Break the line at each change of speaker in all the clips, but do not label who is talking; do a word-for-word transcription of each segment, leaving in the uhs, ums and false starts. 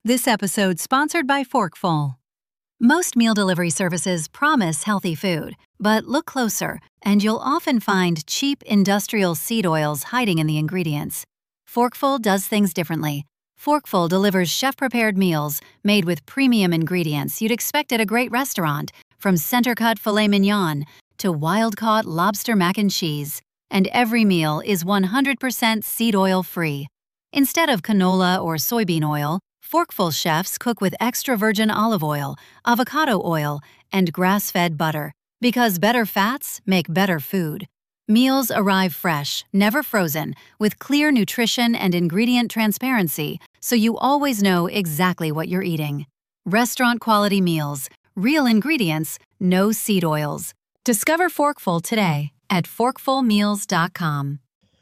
This episode sponsored by Forkful. Most meal delivery services promise healthy food, but look closer and you'll often find cheap industrial seed oils hiding in the ingredients. Forkful does things differently. Forkful delivers chef-prepared meals made with premium ingredients you'd expect at a great restaurant, from center-cut filet mignon to wild-caught lobster mac and cheese. And every meal is one hundred percent seed oil free. Instead of canola or soybean oil, Forkful chefs cook with extra virgin olive oil, avocado oil, and grass-fed butter, because better fats make better food. Meals arrive fresh, never frozen, with clear nutrition and ingredient transparency, so you always know exactly what you're eating. Restaurant-quality meals, real ingredients, no seed oils. Discover Forkful today at forkful meals dot com.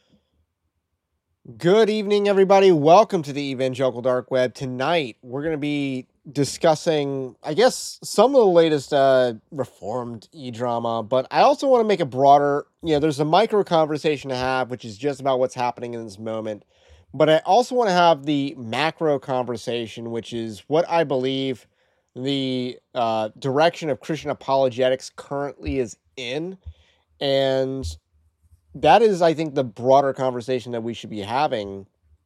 Good evening, everybody. Welcome to the Evangelical Dark Web. Tonight, we're going to be discussing, I guess, some of the latest uh, Reformed e-drama, but I also want to make a broader, you know, there's a micro conversation to have, which is just about what's happening in this moment, but I also want to have the macro conversation, which is what I believe the uh, direction of Christian apologetics currently is in, and that is, I think, the broader conversation that we should be having,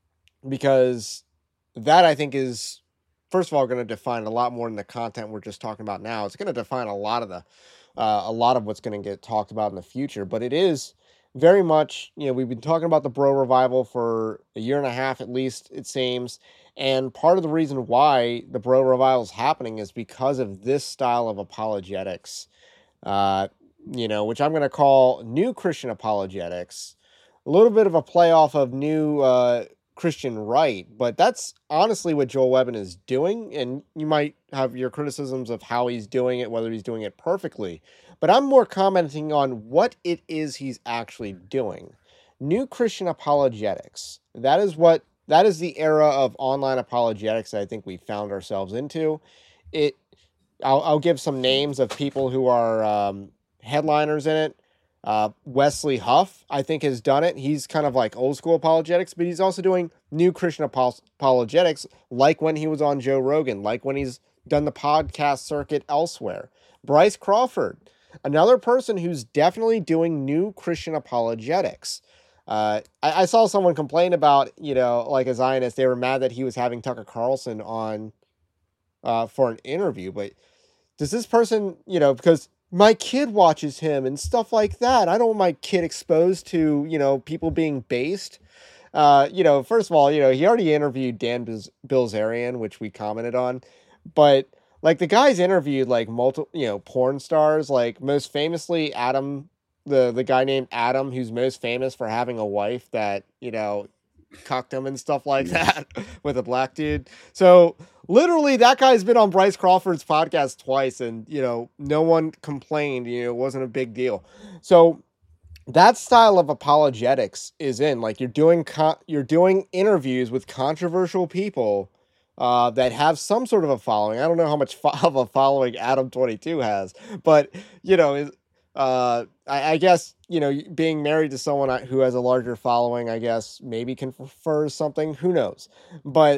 because that, I think, is, first of all, going to define a lot more than the content we're just talking about now. It's going to define a lot of the, uh, a lot of what's going to get talked about in the future. But it is very much, you know, we've been talking about the Bro Revival for a year and a half at least, it seems. And part of the reason why the Bro Revival is happening is because of this style of apologetics. Uh, you know, which I'm going to call new Christian apologetics, a little bit of a playoff of new uh, Christian right, but that's honestly what Joel Webbon is doing, and you might have your criticisms of how he's doing it, whether he's doing it perfectly, but I'm more commenting on what it is he's actually doing. New Christian apologetics, that is what, that is the era of online apologetics that I think we found ourselves into. It, I'll, I'll give some names of people who are um, headliners in it. Uh, Wesley Huff, I think, has done it. He's kind of like old school apologetics, but he's also doing new Christian apol- apologetics, like when he was on Joe Rogan, like when he's done the podcast circuit elsewhere. Bryce Crawford, another person who's definitely doing new Christian apologetics. Uh, I, I saw someone complain about, you know, like a Zionist, they were mad that he was having Tucker Carlson on uh, for an interview, but does this person, you know, because my kid watches him and stuff like that. I don't want my kid exposed to, you know, people being based. Uh, you know, first of all, you know, he already interviewed Dan Biz- Bilzerian, which we commented on. But, like, the guy's interviewed, like, multiple, you know, porn stars. Like, most famously, Adam, the, the guy named Adam, who's most famous for having a wife that, you know, cucked him and stuff like that with a black dude. So literally that guy's been on Bryce Crawford's podcast twice, and, you know, no one complained, you know, it wasn't a big deal. So that style of apologetics is in, like, you're doing, con- you're doing interviews with controversial people uh, that have some sort of a following. I don't know how much fo- of a following Adam twenty-two has, but, you know, is, uh, I, I guess, you know, being married to someone who has a larger following, I guess maybe confers something, who knows, but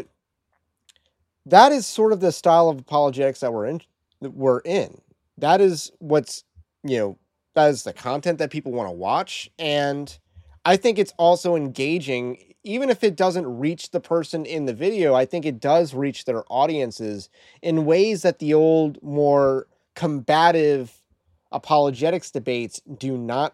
that is sort of the style of apologetics that we're in, that we're in. That is what's, you know, that is the content that people want to watch. And I think it's also engaging, even if it doesn't reach the person in the video. I think it does reach their audiences in ways that the old, more combative apologetics debates do not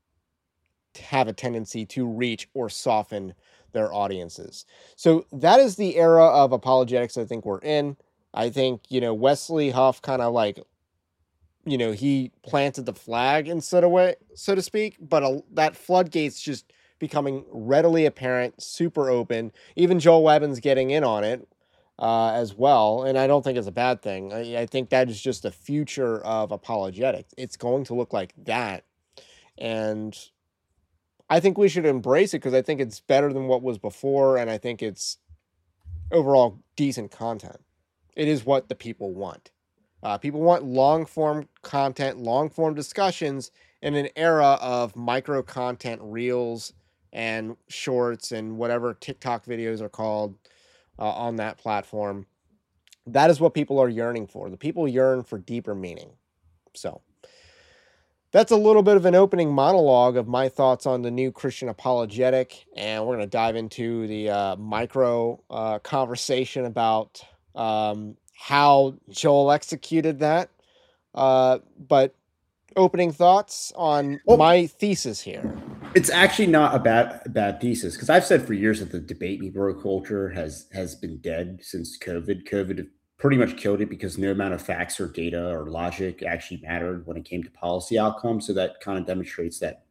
have a tendency to reach or soften their audiences. So that is the era of apologetics I think we're in. I think, you know, Wesley Huff kind of like, you know, he planted the flag in sort of way, so to speak, but a, that floodgate's just becoming readily apparent, super open. Even Joel Webbon's getting in on it uh, as well, and I don't think it's a bad thing. I, I think that is just the future of apologetics. It's going to look like that, and I think we should embrace it because I think it's better than what was before, and I think it's overall decent content. It is what the people want. Uh, people want long-form content, long-form discussions in an era of micro-content reels and shorts and whatever TikTok videos are called uh, on that platform. That is what people are yearning for. The people yearn for deeper meaning. So that's a little bit of an opening monologue of my thoughts on the new Christian apologetic, and we're going to dive into the uh, micro uh, conversation about um, how Joel executed that. Uh, but opening thoughts on well, my thesis here.
It's actually not a bad a bad thesis, because I've said for years that the debate me bro culture has has been dead since COVID. COVID pretty much killed it because no amount of facts or data or logic actually mattered when it came to policy outcomes. So that kind of demonstrates that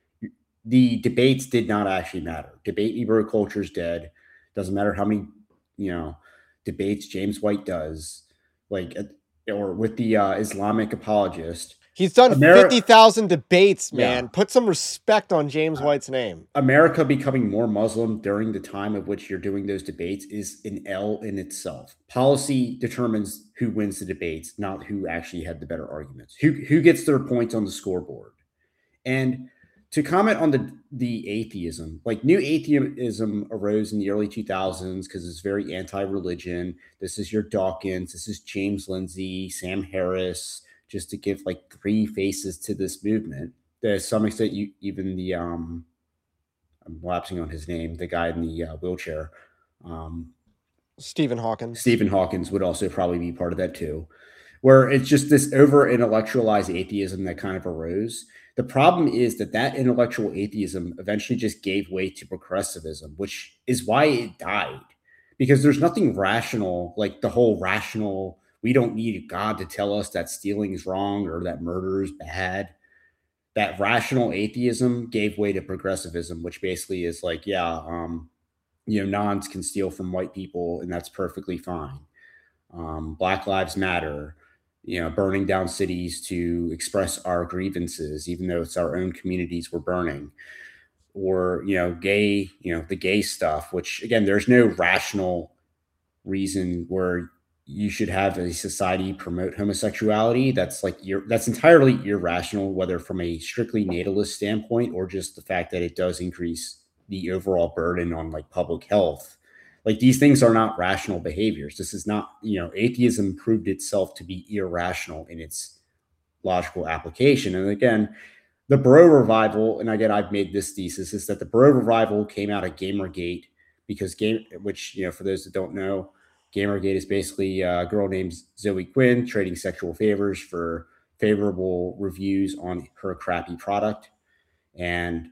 the debates did not actually matter. Debate me bro culture is dead. Doesn't matter how many, you know, debates James White does, like, or with the uh, Islamic apologist.
He's done Ameri- fifty thousand debates, man. Yeah. Put some respect on James uh, White's name.
America becoming more Muslim during the time of which you're doing those debates is an L in itself. Policy determines who wins the debates, not who actually had the better arguments. Who who gets their points on the scoreboard. And to comment on the, the atheism, like new atheism arose in the early two thousands because it's very anti-religion. This is your Dawkins. This is James Lindsay, Sam Harris, just to give like three faces to this movement. To some extent, you, even the, um, I'm lapsing on his name, the guy in the uh, wheelchair. Um,
Stephen Hawkins.
Stephen Hawkins would also probably be part of that too, where it's just this over-intellectualized atheism that kind of arose. The problem is that that intellectual atheism eventually just gave way to progressivism, which is why it died. Because there's nothing rational, like the whole rational, we don't need God to tell us that stealing is wrong or that murder is bad. That rational atheism gave way to progressivism, which basically is like, yeah, um, you know, nons can steal from white people and that's perfectly fine. Um, Black Lives Matter. You know, burning down cities to express our grievances, even though it's our own communities we're burning, or, you know, gay, you know, the gay stuff, which again, there's no rational reason where you should have a society promote homosexuality. That's like, you're, that's entirely irrational, whether from a strictly natalist standpoint or just the fact that it does increase the overall burden on like public health. Like, these things are not rational behaviors. This is not, you know, atheism proved itself to be irrational in its logical application. And again, the bro revival, and again, I've made this thesis, is that the bro revival came out of Gamergate because game, which, you know, for those that don't know, Gamergate is basically a girl named Zoe Quinn trading sexual favors for favorable reviews on her crappy product. And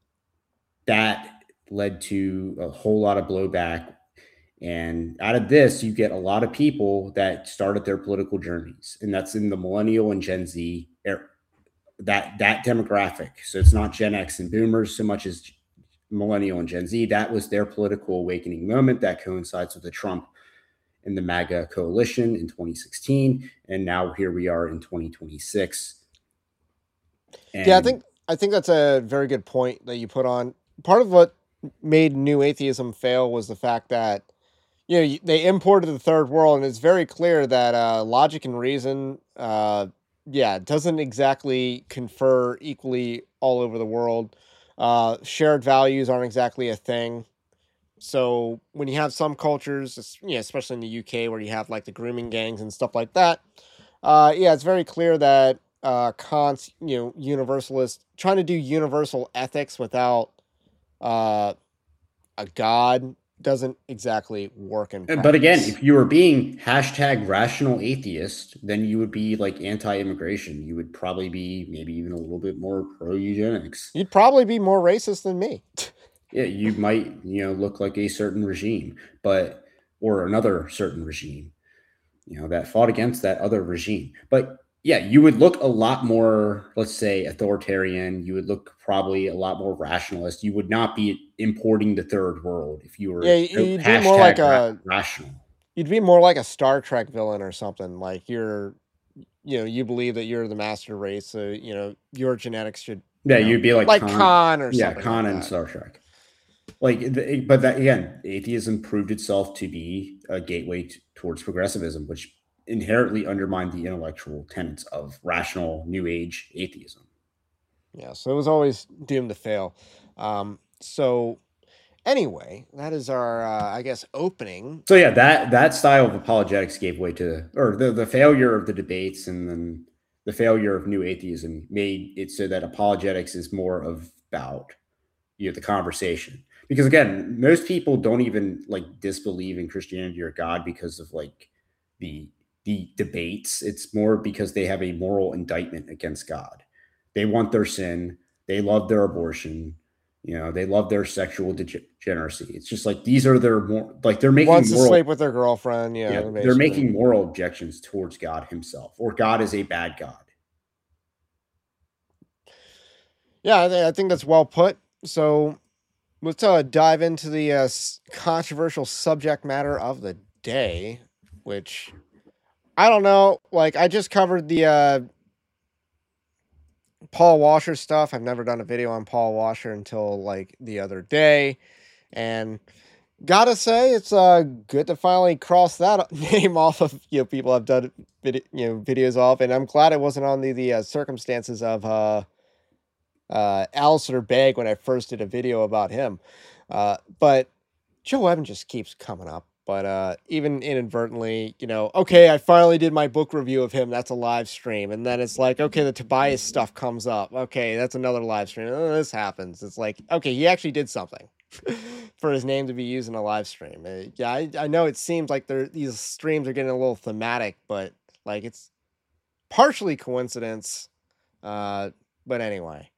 that led to a whole lot of blowback. And out of this, you get a lot of people that started their political journeys, and that's in the millennial and Gen Z era, that that demographic. So it's not Gen X and boomers so much as millennial and Gen Z. That was their political awakening moment that coincides with the Trump and the MAGA coalition in twenty sixteen. And now here we are in twenty twenty-six.
And yeah, I think I think that's a very good point that you put on. Part of what made new atheism fail was the fact that, you know, they imported the third world, and it's very clear that uh, logic and reason, uh, yeah, doesn't exactly confer equally all over the world. Uh, shared values aren't exactly a thing. So when you have some cultures, you know, especially in the U K, where you have like the grooming gangs and stuff like that, uh, yeah, it's very clear that uh, Kant's, you know, universalist, trying to do universal ethics without uh, a God doesn't exactly work in practice.
But again, if you were being hashtag rational atheist, then you would be like anti-immigration. You would probably be maybe even a little bit more pro-eugenics.
You'd probably be more racist than me.
Yeah, you might, you know, look like a certain regime, but, or another certain regime, you know, that fought against that other regime. But yeah, you would look a lot more, let's say, authoritarian. You would look probably a lot more rationalist. You would not be importing the third world if you were
yeah, you'd be more like a
rational.
You'd be more like a Star Trek villain or something. Like you're, you know, you believe that you're the master race, so you know your genetics should.
Yeah,
you know,
you'd be like
like
Khan,
Khan or
yeah,
something.
Khan
like
and
that.
Star Trek. Like, but that again, atheism proved itself to be a gateway t- towards progressivism, which inherently undermined the intellectual tenets of rational New Age atheism.
Yeah, so it was always doomed to fail. Um, so Anyway, that is our, uh, I guess, opening.
So yeah, that that style of apologetics gave way to, or the, the failure of the debates and then the failure of new atheism made it so that apologetics is more of about, you know, the conversation. Because again, most people don't even like disbelieve in Christianity or God because of like the the debates. It's more because they have a moral indictment against God. They want their sin. They love their abortion. You know, they love their sexual degeneracy. It's just like these are their more like they're making
Wants to
moral,
sleep with their girlfriend. Yeah,
yeah,
basically.
they're making moral objections towards God himself, or God is a bad God.
Yeah, I, th- I think that's well put. So let's uh, dive into the uh, controversial subject matter of the day, which I don't know. Like, I just covered the uh, Paul Washer stuff. I've never done a video on Paul Washer until like the other day, and gotta say it's uh good to finally cross that name off of, you know, people I've done vid- you know videos of, and I'm glad it wasn't on the the uh, circumstances of uh uh Alistair Begg when I first did a video about him. Uh, but Joe Evan just keeps coming up. But uh, even inadvertently, you know, okay, I finally did my book review of him. That's a live stream. And then it's like, okay, the Tobias stuff comes up. Okay, that's another live stream. Oh, this happens. It's like, okay, he actually did something for his name to be used in a live stream. Uh, yeah, I, I know it seems like they're, these streams are getting a little thematic, but like it's partially coincidence. Uh, but anyway,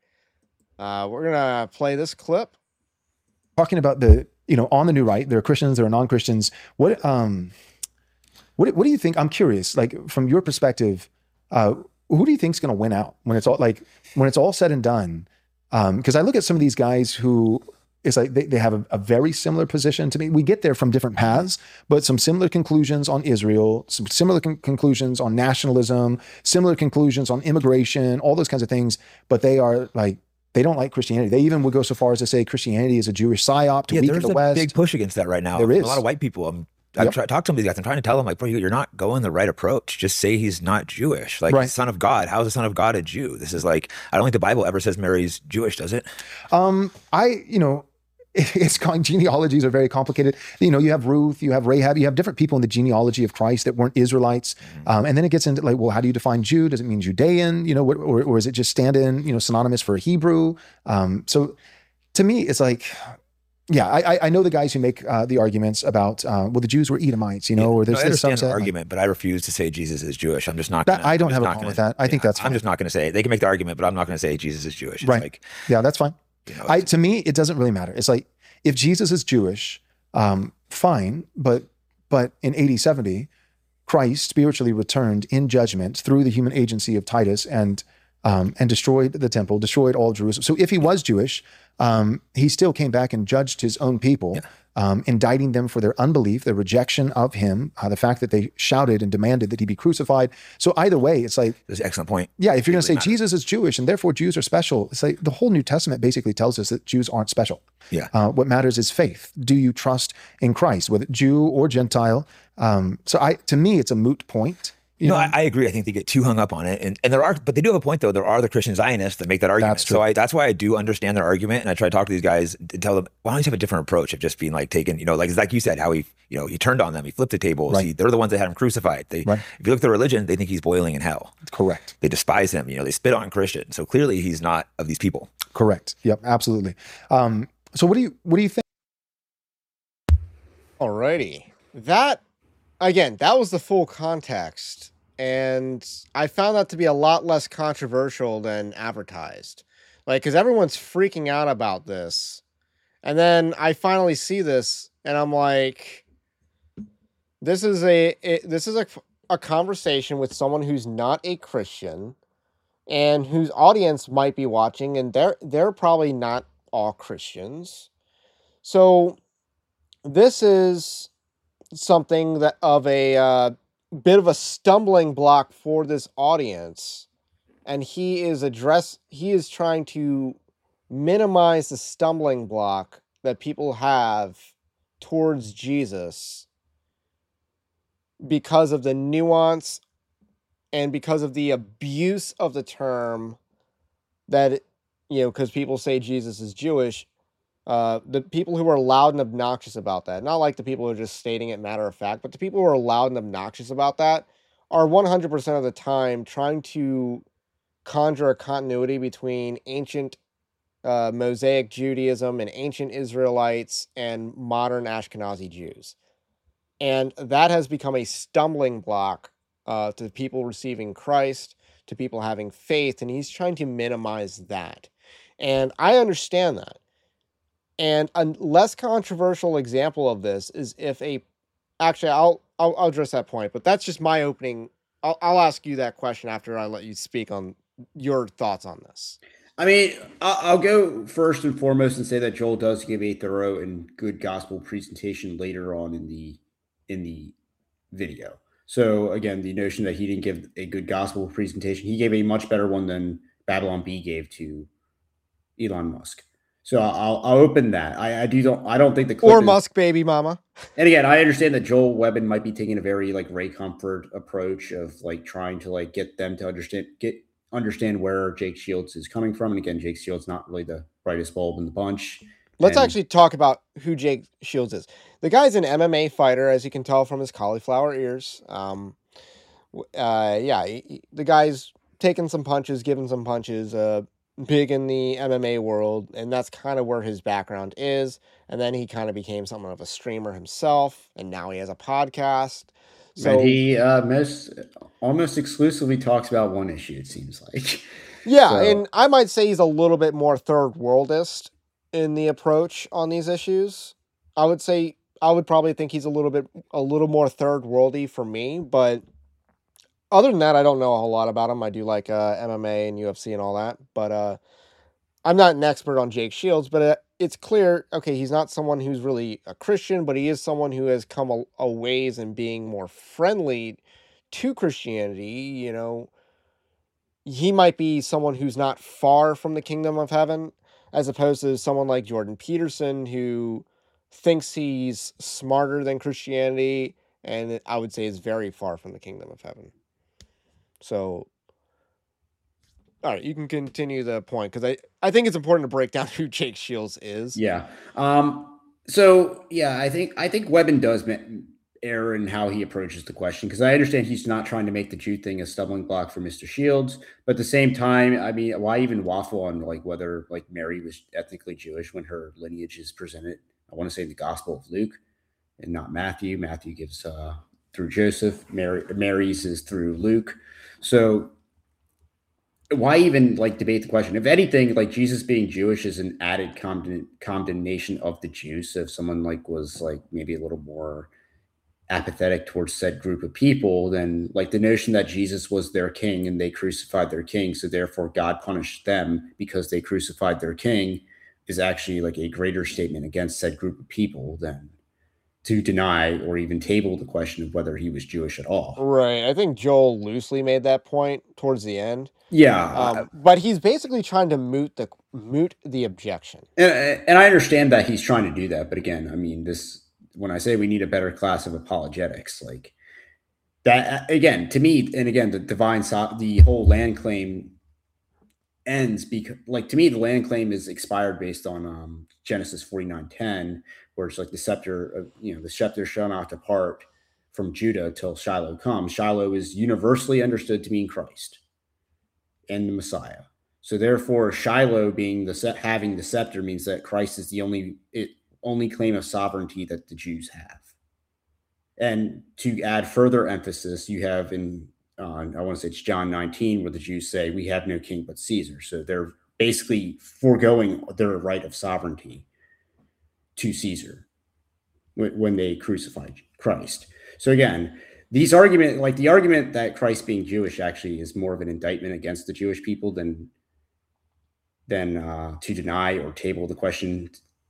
uh, we're going to play this clip.
Talking about the, you know, on the new right, there are Christians, there are non-Christians. What, um, what, what do you think? I'm curious, like from your perspective, uh, who do you think is going to win out when it's all like, when it's all said and done? Um, cause I look at some of these guys who it's like, they, they have a, a very similar position to me. We get there from different paths, but some similar conclusions on Israel, some similar con- conclusions on nationalism, similar conclusions on immigration, all those kinds of things. But they are like, they don't like Christianity. They even would go so far as to say Christianity is a Jewish psyop to
yeah,
weaken
there's
the
a
West.
big push against that right now.
There is.
A lot of white people. I'm, I've
Yep.
tried talk to some of these guys. I'm trying to tell them, like, bro, you're not going the right approach. Just say he's not Jewish. Like,
Right.
he's the son of God. How is the son of God a Jew? This is like, I don't think the Bible ever says Mary's Jewish, does it?
Um, I, you know, it's called genealogies are very complicated. You know, you have Ruth, you have Rahab, you have different people in the genealogy of Christ that weren't Israelites.
Mm-hmm.
Um, and then it gets into like, well, how do you define Jew? Does it mean Judean? You know, what, or, or is it just stand in, you know, synonymous for Hebrew? Um, so to me, it's like, yeah, I, I know the guys who make uh, the arguments about, uh, well, the Jews were Edomites, you know,
Yeah.
or there's
No, I
this
understand the
subset.
argument, but I refuse to say Jesus is Jewish. I'm just not
That-
gonna,
I don't
I'm just
have a
not
problem
gonna-
with that. I think that's
I'm
fine.
just not going to say it. They can make the argument, but I'm not going to say Jesus is Jewish. It's
Right.
like,
Yeah, that's fine.
you know,
I,
it's-
to me, it doesn't really matter. It's like, if Jesus is Jewish, um, fine, but but in A D seventy, Christ spiritually returned in judgment through the human agency of Titus and um, and destroyed the temple, destroyed all Jerusalem. So if he was Jewish, um, he still came back and judged his own people,
Yeah.
um, indicting them for their unbelief, their rejection of him, uh, the fact that they shouted and demanded that he be crucified. So either way, it's like,
that's an excellent point.
yeah, if you're going to say
Really matters.
Jesus is Jewish and therefore Jews are special, it's like the whole New Testament basically tells us that Jews aren't special.
Yeah.
Uh, what matters is faith. Do you trust in Christ, whether Jew or Gentile? Um, so I, to me, it's a moot point. You
No,
know?
I, I agree. I think they get too hung up on it, and and there are, but they do have a point though. There are the Christian Zionists that make that argument.
That's true.
So I, that's why I do understand their argument, and I try to talk to these guys and tell them, why don't you have a different approach of just being like taken, you know, like like you said, how he, you know, he turned on them, he flipped the tables.
Right.
He, they're the ones that had him crucified. They,
Right.
if you look at their religion, they think he's boiling in hell.
Correct.
They despise him. You know, they spit on Christians. So clearly, he's not of these people.
Correct. Yep. Absolutely. Um, so what do you what do you think?
Alrighty. That, again, that was the full context. And I found that to be a lot less controversial than advertised. Like, because everyone's freaking out about this. And then I finally see this, and I'm like, this is a it, this is a, a conversation with someone who's not a Christian and whose audience might be watching, and they're they're probably not all Christians. So this is something that of a uh, bit of a stumbling block for this audience, and he is address he is trying to minimize the stumbling block that people have towards Jesus because of the nuance and because of the abuse of the term that, you know, because people say Jesus is Jewish, Uh, the people who are loud and obnoxious about that, not like the people who are just stating it matter of fact, but the people who are loud and obnoxious about that are one hundred percent of the time trying to conjure a continuity between ancient uh, Mosaic Judaism and ancient Israelites and modern Ashkenazi Jews. And that has become a stumbling block uh, to people receiving Christ, to people having faith, and he's trying to minimize that. And I understand that. And a less controversial example of this is if a, actually, I'll I'll, I'll address that point, but that's just my opening. I'll, I'll ask you that question after I let you speak on your thoughts on this.
I mean, I'll go first and foremost and say that Joel does give a thorough and good gospel presentation later on in the in the video. So again, the notion that he didn't give a good gospel presentation, he gave a much better one than Babylon B gave to Elon Musk. So I'll I'll open that. I, I do don't I don't think the clip
or
is,
Musk baby mama.
And again, I understand that Joel Webbin might be taking a very like Ray Comfort approach of like trying to like get them to understand get understand where Jake Shields is coming from. And again, Jake Shields not really the brightest bulb in the bunch.
Let's
and,
actually talk about who Jake Shields is. The guy's an M M A fighter, as you can tell from his cauliflower ears. Um, uh, yeah, he, he, the guy's taking some punches, giving some punches. Uh, big in the M M A world, and that's kind of where his background is. And then he kind of became somewhat of a streamer himself, and now he has a podcast. So
and he uh, most almost exclusively talks about one issue, it seems like.
Yeah,
so.
and I might say he's a little bit more third worldist in the approach on these issues. I would say I would probably think he's a little bit a little more third worldy for me, but other than that, I don't know a whole lot about him. I do like uh, M M A and U F C and all that, but uh, I'm not an expert on Jake Shields, but uh, it's clear, okay, he's not someone who's really a Christian, but he is someone who has come a, a ways in being more friendly to Christianity. You know, he might be someone who's not far from the kingdom of heaven, as opposed to someone like Jordan Peterson, who thinks he's smarter than Christianity, and I would say is very far from the kingdom of heaven. So, all right, you can continue the point, because I, I think it's important to break down who Jake Shields is.
Yeah. Um. So yeah, I think I think Webbin does err in how he approaches the question, because I understand he's not trying to make the Jew thing a stumbling block for Mister Shields, but at the same time, I mean, why even waffle on like whether like Mary was ethnically Jewish when her lineage is presented? I want to say in the Gospel of Luke and not Matthew. Matthew gives uh, through Joseph. Mary Mary's is through Luke. So why even like debate the question? If anything, like Jesus being Jewish is an added condemn- condemnation of the Jews. So if someone like was like maybe a little more apathetic towards said group of people, then like the notion that Jesus was their king and they crucified their king, so therefore God punished them because they crucified their king, is actually like a greater statement against said group of people than to deny or even table the question of whether he was Jewish at all.
Right. I think Joel loosely made that point towards the end.
Yeah.
Um, but he's basically trying to moot the moot the objection.
And, and I understand that he's trying to do that. But again, I mean, this, when I say we need a better class of apologetics, like that, again, to me, and again, the divine, the whole land claim ends because, like, to me, the land claim is expired based on um, Genesis forty-nine ten, where it's like the scepter of, you know, the scepter shall not depart from Judah till Shiloh comes. Shiloh is universally understood to mean Christ and the Messiah. So therefore, Shiloh being the having the scepter means that Christ is the only it, only claim of sovereignty that the Jews have. And to add further emphasis, you have in uh, I want to say it's John nineteen, where the Jews say, "We have no king but Caesar." So they're basically foregoing their right of sovereignty to Caesar when, when they crucified Christ. So again, these argument, like the argument that Christ being Jewish actually is more of an indictment against the Jewish people than than uh, to deny or table the question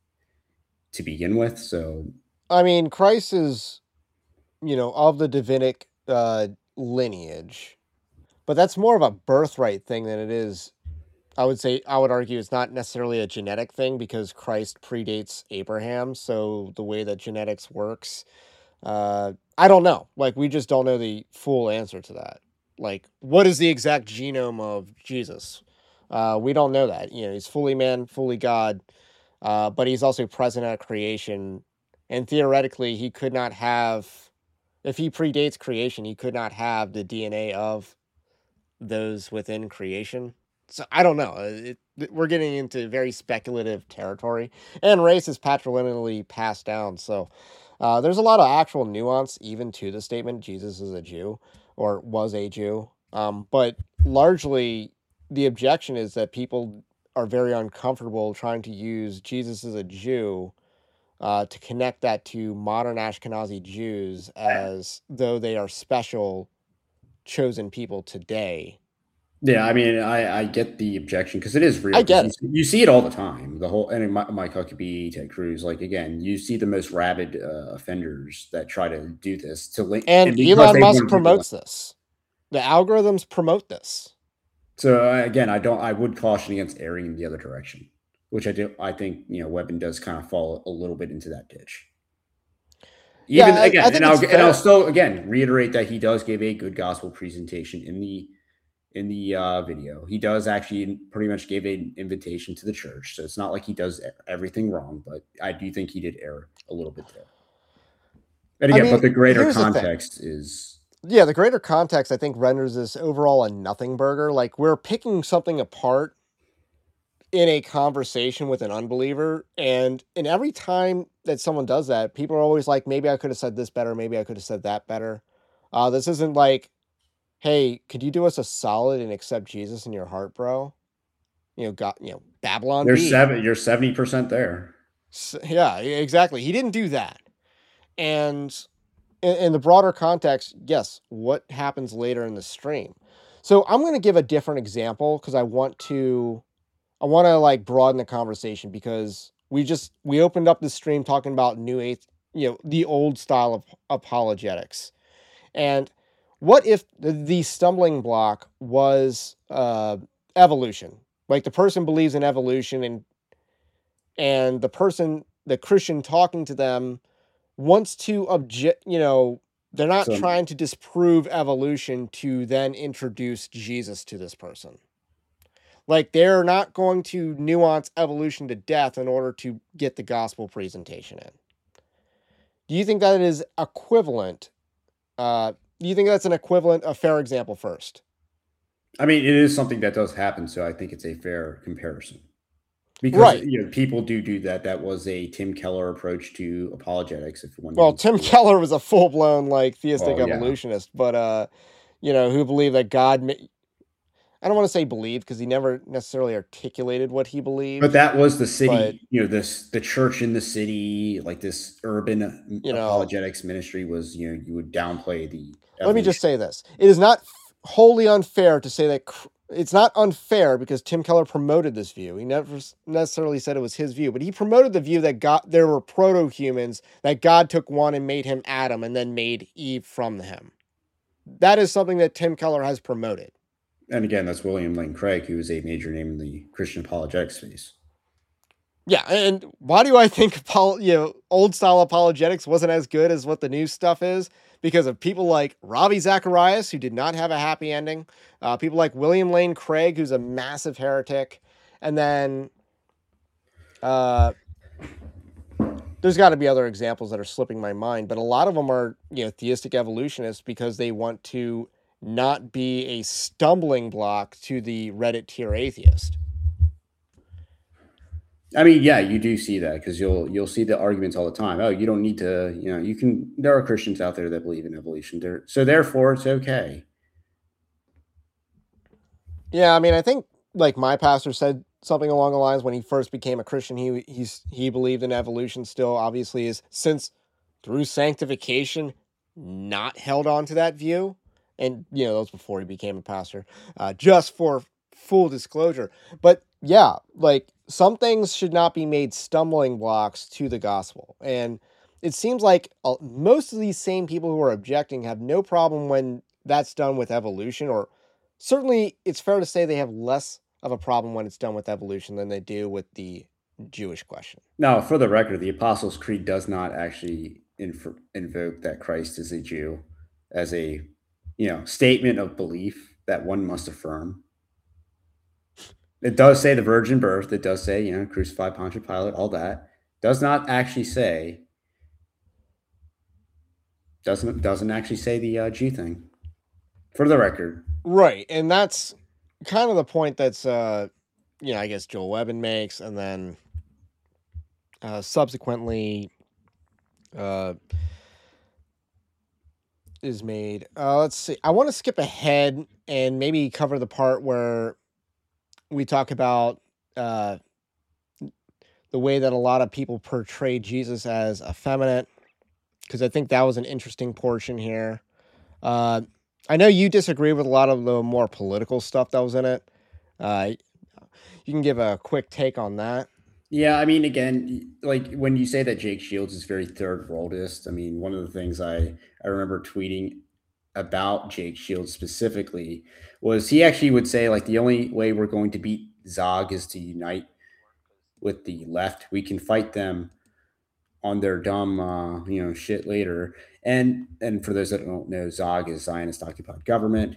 to begin with. So,
I mean, Christ is, you know, of the Davidic uh, lineage, but that's more of a birthright thing than it is. I would say, I would argue it's not necessarily a genetic thing, because Christ predates Abraham. So the way that genetics works, uh, I don't know. Like, we just don't know the full answer to that. Like, what is the exact genome of Jesus? Uh, we don't know that. You know, he's fully man, fully God. uh, but he's also present at creation. And theoretically, he could not have, if he predates creation, he could not have the D N A of those within creation. So I don't know. It, it, we're getting into very speculative territory, and race is patrilineally passed down. So uh, there's a lot of actual nuance even to the statement Jesus is a Jew or was a Jew. Um, but largely, the objection is that people are very uncomfortable trying to use Jesus as a Jew uh, to connect that to modern Ashkenazi Jews as though they are special, chosen people today.
Yeah, I mean, I, I get the objection because it is real.
I get
you,
it.
You see it all the time. The whole and Mike Huckabee, Ted Cruz, like again, you see the most rabid uh, offenders that try to do this to link.
And,
and
Elon Musk promotes this. The algorithms promote this.
So uh, again, I don't. I would caution against erring in the other direction, which I do. I think you know, Webben does kind of fall a little bit into that ditch. Even
yeah,
again,
I, I
and I'll and I'll still again reiterate that he does give a good gospel presentation in the. in the uh, video. He does actually pretty much give an invitation to the church. So it's not like he does everything wrong, but I do think he did err a little bit there. And again, I mean, but the greater context
the
is...
Yeah, the greater context, I think, renders this overall a nothing burger. Like, we're picking something apart in a conversation with an unbeliever, and and every time that someone does that, people are always like, maybe I could have said this better, maybe I could have said that better. Uh, this isn't like, hey, could you do us a solid and accept Jesus in your heart, bro? You know, got you know, Babylon.
You're seven. You're seventy percent there.
So, yeah, exactly. He didn't do that. And in, in the broader context, yes, what happens later in the stream? So I'm going to give a different example because I want to, I want to like broaden the conversation because we just we opened up the stream talking about new eighth, you know, the old style of apologetics, and what if the stumbling block was uh, evolution? Like the person believes in evolution and and the person, the Christian talking to them wants to object, you know, they're not so, trying to disprove evolution to then introduce Jesus to this person. Like they're not going to nuance evolution to death in order to get the gospel presentation in. Do you think that is equivalent? Uh, Do you think that's an equivalent, a fair example first?
I mean, it is something that does happen, so I think it's a fair comparison. Because
right.
you know, people do do that. That was a Tim Keller approach to apologetics. If one
well, Tim Keller was a full blown like theistic
well,
evolutionist, yeah. but uh, you know, who believed that God. Ma- I don't want to say believed because he never necessarily articulated what he believed.
But that was the city,
but,
you know, this the church in the city, like this urban
you know,
apologetics ministry was, you know, you would downplay the.
Evolution. Let me just say this: it is not wholly unfair to say that. Cr- It's not unfair because Tim Keller promoted this view. He never necessarily said it was his view, but he promoted the view that God, there were proto-humans, that God took one and made him Adam and then made Eve from him. That is something that Tim Keller has promoted.
And again, that's William Lane Craig, who is a major name in the Christian apologetics space.
Yeah, and why do I think you know old style apologetics wasn't as good as what the new stuff is? Because of people like Ravi Zacharias, who did not have a happy ending. Uh, people like William Lane Craig, who's a massive heretic. And then uh, there's got to be other examples that are slipping my mind. But a lot of them are, you know, theistic evolutionists because they want to not be a stumbling block to the Reddit tier atheist.
I mean, yeah, you do see that because you'll you'll see the arguments all the time. Oh, you don't need to, you know, you can. There are Christians out there that believe in evolution, there, so therefore it's okay.
Yeah, I mean, I think like my pastor said something along the lines when he first became a Christian, he he's he believed in evolution. Still, obviously, is since through sanctification, not held on to that view, and you know that was before he became a pastor. Uh, just for full disclosure, but yeah, like. Some things should not be made stumbling blocks to the gospel. And it seems like uh, most of these same people who are objecting have no problem when that's done with evolution, or certainly it's fair to say they have less of a problem when it's done with evolution than they do with the Jewish question.
Now, for the record, the Apostles' Creed does not actually inf- invoke that Christ is a Jew as a, you know, statement of belief that one must affirm. It does say the virgin birth. It does say, you know, crucified Pontius Pilate, all that. Does not actually say, doesn't doesn't actually say the uh, Jew thing, for the record.
Right. And that's kind of the point that's, uh, you know, I guess Joel Webben makes, and then uh, subsequently uh, is made. Uh, let's see. I want to skip ahead and maybe cover the part where we talk about uh, the way that a lot of people portray Jesus as effeminate, because I think that was an interesting portion here. Uh, I know you disagree with a lot of the more political stuff that was in it. Uh, you can give a quick take on that.
Yeah, I mean, again, like when you say that Jake Shields is very third worldist, I mean, one of the things I, I remember tweeting about Jake Shields specifically was he actually would say, like, the only way we're going to beat Zog is to unite with the left. We can fight them on their dumb, uh, you know, shit later. And and for those that don't know, Zog is Zionist occupied government.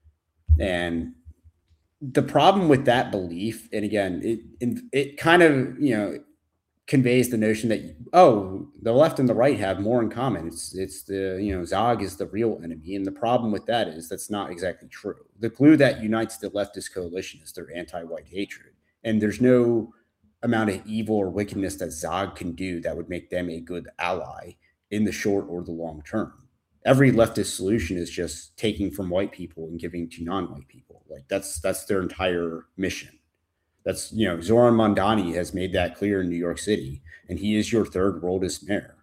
And the problem with that belief, and again, it it kind of, you know, conveys the notion that, oh, the left and the right have more in common. It's it's the, you know, Zog is the real enemy. And the problem with that is that's not exactly true. The glue that unites the leftist coalition is their anti-white hatred. And there's no amount of evil or wickedness that Zog can do that would make them a good ally in the short or the long term. Every leftist solution is just taking from white people and giving to non-white people. Like that's that's their entire mission. That's, you know, Zoran Mondani has made that clear in New York City, and he is your third worldist mayor.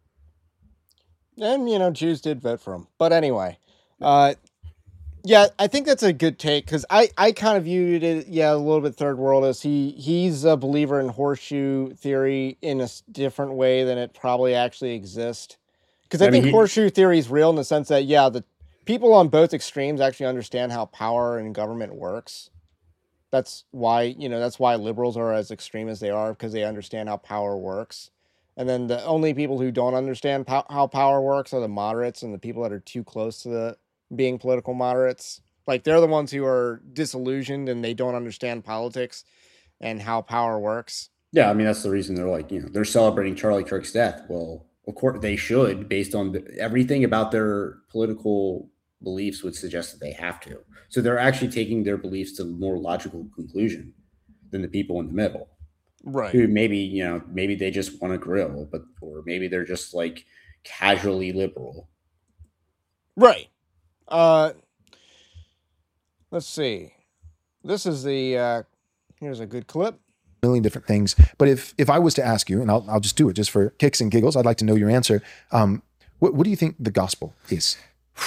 And, you know, Jews did vote for him. But anyway, uh, yeah, I think that's a good take, because I, I kind of viewed it, yeah, a little bit third worldist. He he's a believer in horseshoe theory in a different way than it probably actually exists. Because I, I mean, think he, horseshoe theory is real in the sense that, yeah, the people on both extremes actually understand how power and government works. That's why, you know, that's why liberals are as extreme as they are, because they understand how power works. And then the only people who don't understand po- how power works are the moderates and the people that are too close to the being political moderates. Like, they're the ones who are disillusioned and they don't understand politics and how power works.
Yeah, I mean, that's the reason they're like, you know, they're celebrating Charlie Kirk's death. Well, of course they should, based on the, everything about their political beliefs would suggest that they have to. So they're actually taking their beliefs to a more logical conclusion than the people in the middle.
Right.
Who maybe, you know, maybe they just want to grill, but, or maybe they're just like casually liberal.
Right. Uh, let's see. This is the, uh, here's a good clip.
Million different things. But if if I was to ask you, and I'll I'll just do it just for kicks and giggles, I'd like to know your answer. Um, what what do you think the gospel is?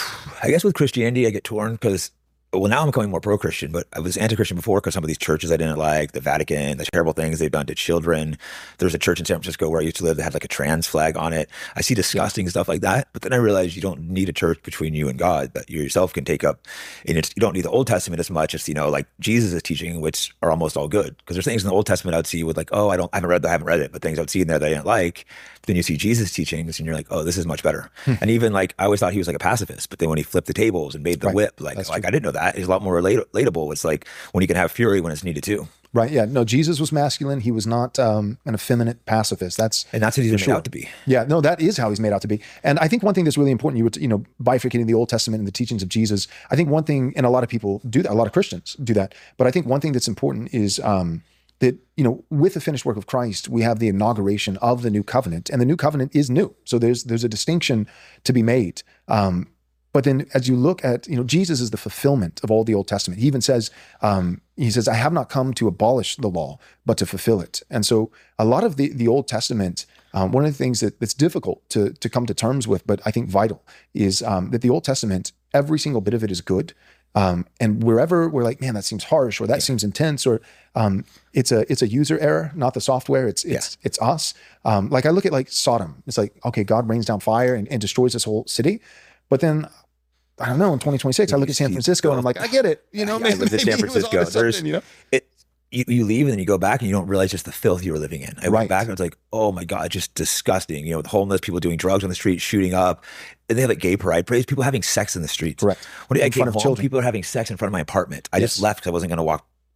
I guess with Christianity, I get torn because, well, now I'm becoming more pro-Christian, but I was anti-Christian before because some of these churches I didn't like, the Vatican, the terrible things they've done to children. There's a church in San Francisco where I used to live that had like a trans flag on it. I see disgusting stuff like that, but then I realized you don't need a church between you and God that you yourself can take up. And it's, you don't need the Old Testament as much as, you know, like Jesus' teaching, which are almost all good. Because there's things in the Old Testament I'd see with like, oh, I don't, I haven't read that, I haven't read it, but things I'd see in there that I didn't like. Then you see Jesus' teachings and you're like, oh, this is much better. Hmm. And even like, I always thought he was like a pacifist, but then when he flipped the tables and made the right. whip, like, like I didn't know that. He's a lot more relatable. relatable. It's like when you can have fury when it's needed too.
Right. Yeah. No, Jesus was masculine. He was not um, an effeminate pacifist. That's
and that's what he's made sure. out to be.
Yeah. No, that is how he's made out to be. And I think one thing that's really important, you were, you know, bifurcating the Old Testament and the teachings of Jesus. I think one thing, and a lot of people do that, a lot of Christians do that. But I think one thing that's important is um, that, you know, with the finished work of Christ, we have the inauguration of the new covenant, and the new covenant is new. So there's there's a distinction to be made. Um, But then as you look at, you know, Jesus is the fulfillment of all the Old Testament. He even says, um, he says, I have not come to abolish the law, but to fulfill it. And so a lot of the, the Old Testament, um, one of the things that, that's difficult to, to come to terms with, but I think vital, is um, that the Old Testament, every single bit of it is good. Um, and wherever we're like, man, that seems harsh, or that yeah. seems intense, or um, it's a it's a user error, not the software. It's it's yeah. it's us. Um, like I look at like Sodom. It's like, okay, God rains down fire and, and destroys this whole city. But then, I don't know, in twenty twenty-six, I look at San Francisco and I'm like, I get it. You know,
yeah, maybe, I lived in San Francisco. There's, you know? it, you, you leave and then you go back and you don't realize just the filth you were living in. I right. went back and I was like, oh my God, just disgusting. You know, the homeless, people doing drugs on the street, shooting up. And they have like gay pride parades, people having sex in the streets.
Correct.
When
in
I came
front of
home,
children.
People are having sex in front of my apartment. I
yes.
just left because I wasn't going to walk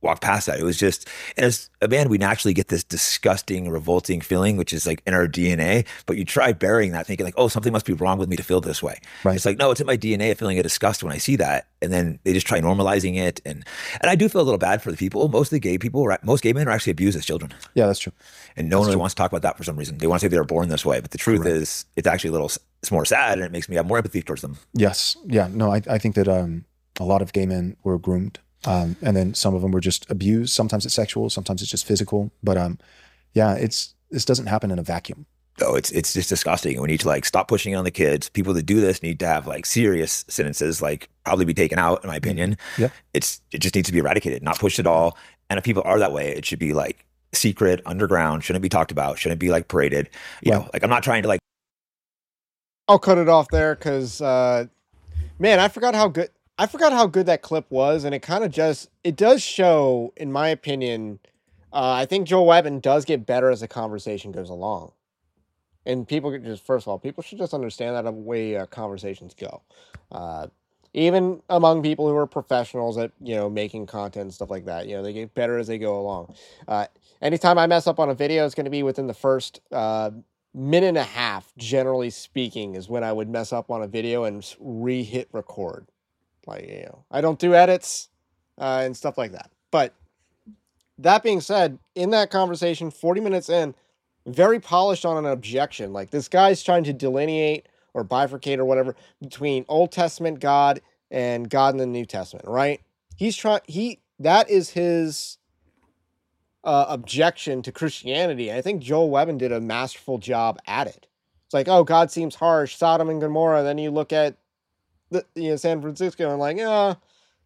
walk past that. It was just, and as a man, we naturally get this disgusting, revolting feeling, which is like in our D N A, but you try burying that thinking like, oh, something must be wrong with me to feel this way.
Right.
It's like, no, it's in my D N A of feeling a disgust when I see that. And then they just try normalizing it. And, and I do feel a little bad for the people. Most of the gay people, most gay men are actually abused as children.
Yeah, that's true.
And no
that's
one really
true.
wants to talk about that for some reason. They want to say they were born this way. But the truth
Correct.
is, it's actually a little, it's more sad, and it makes me have more empathy towards them.
Yes. Yeah. No, I, I think that um, a lot of gay men were groomed. Um, and then some of them were just abused. Sometimes it's sexual, sometimes it's just physical. But um, yeah, it's this doesn't happen in a vacuum.
No, it's it's just disgusting. We need to like stop pushing it on the kids. People that do this need to have like serious sentences, like probably be taken out, in my opinion.
Yeah.
It's it just needs to be eradicated, not pushed at all. And if people are that way, it should be like secret, underground, shouldn't be talked about, shouldn't be like paraded. You
Right.
know, like I'm not trying to like
I'll cut it off there because, uh, man, I forgot how good I forgot how good that clip was, and it kind of just it does show, in my opinion. Uh, I think Joel Webben does get better as the conversation goes along, and people could just first of all, people should just understand that the way uh, conversations go, uh, even among people who are professionals at you know making content and stuff like that. You know, they get better as they go along. Uh, anytime I mess up on a video, it's going to be within the first. Uh, minute and a half, generally speaking, is when I would mess up on a video and re-hit record. Like, you know, I don't do edits uh, and stuff like that. But that being said, in that conversation, forty minutes in, very polished on an objection. Like, this guy's trying to delineate or bifurcate or whatever between Old Testament God and God in the New Testament, right? He's trying, he, that is his Uh, objection to Christianity. I think Joel Webben did a masterful job at it. It's like, oh, God seems harsh, Sodom and Gomorrah. Then you look at the you know San Francisco and like, yeah,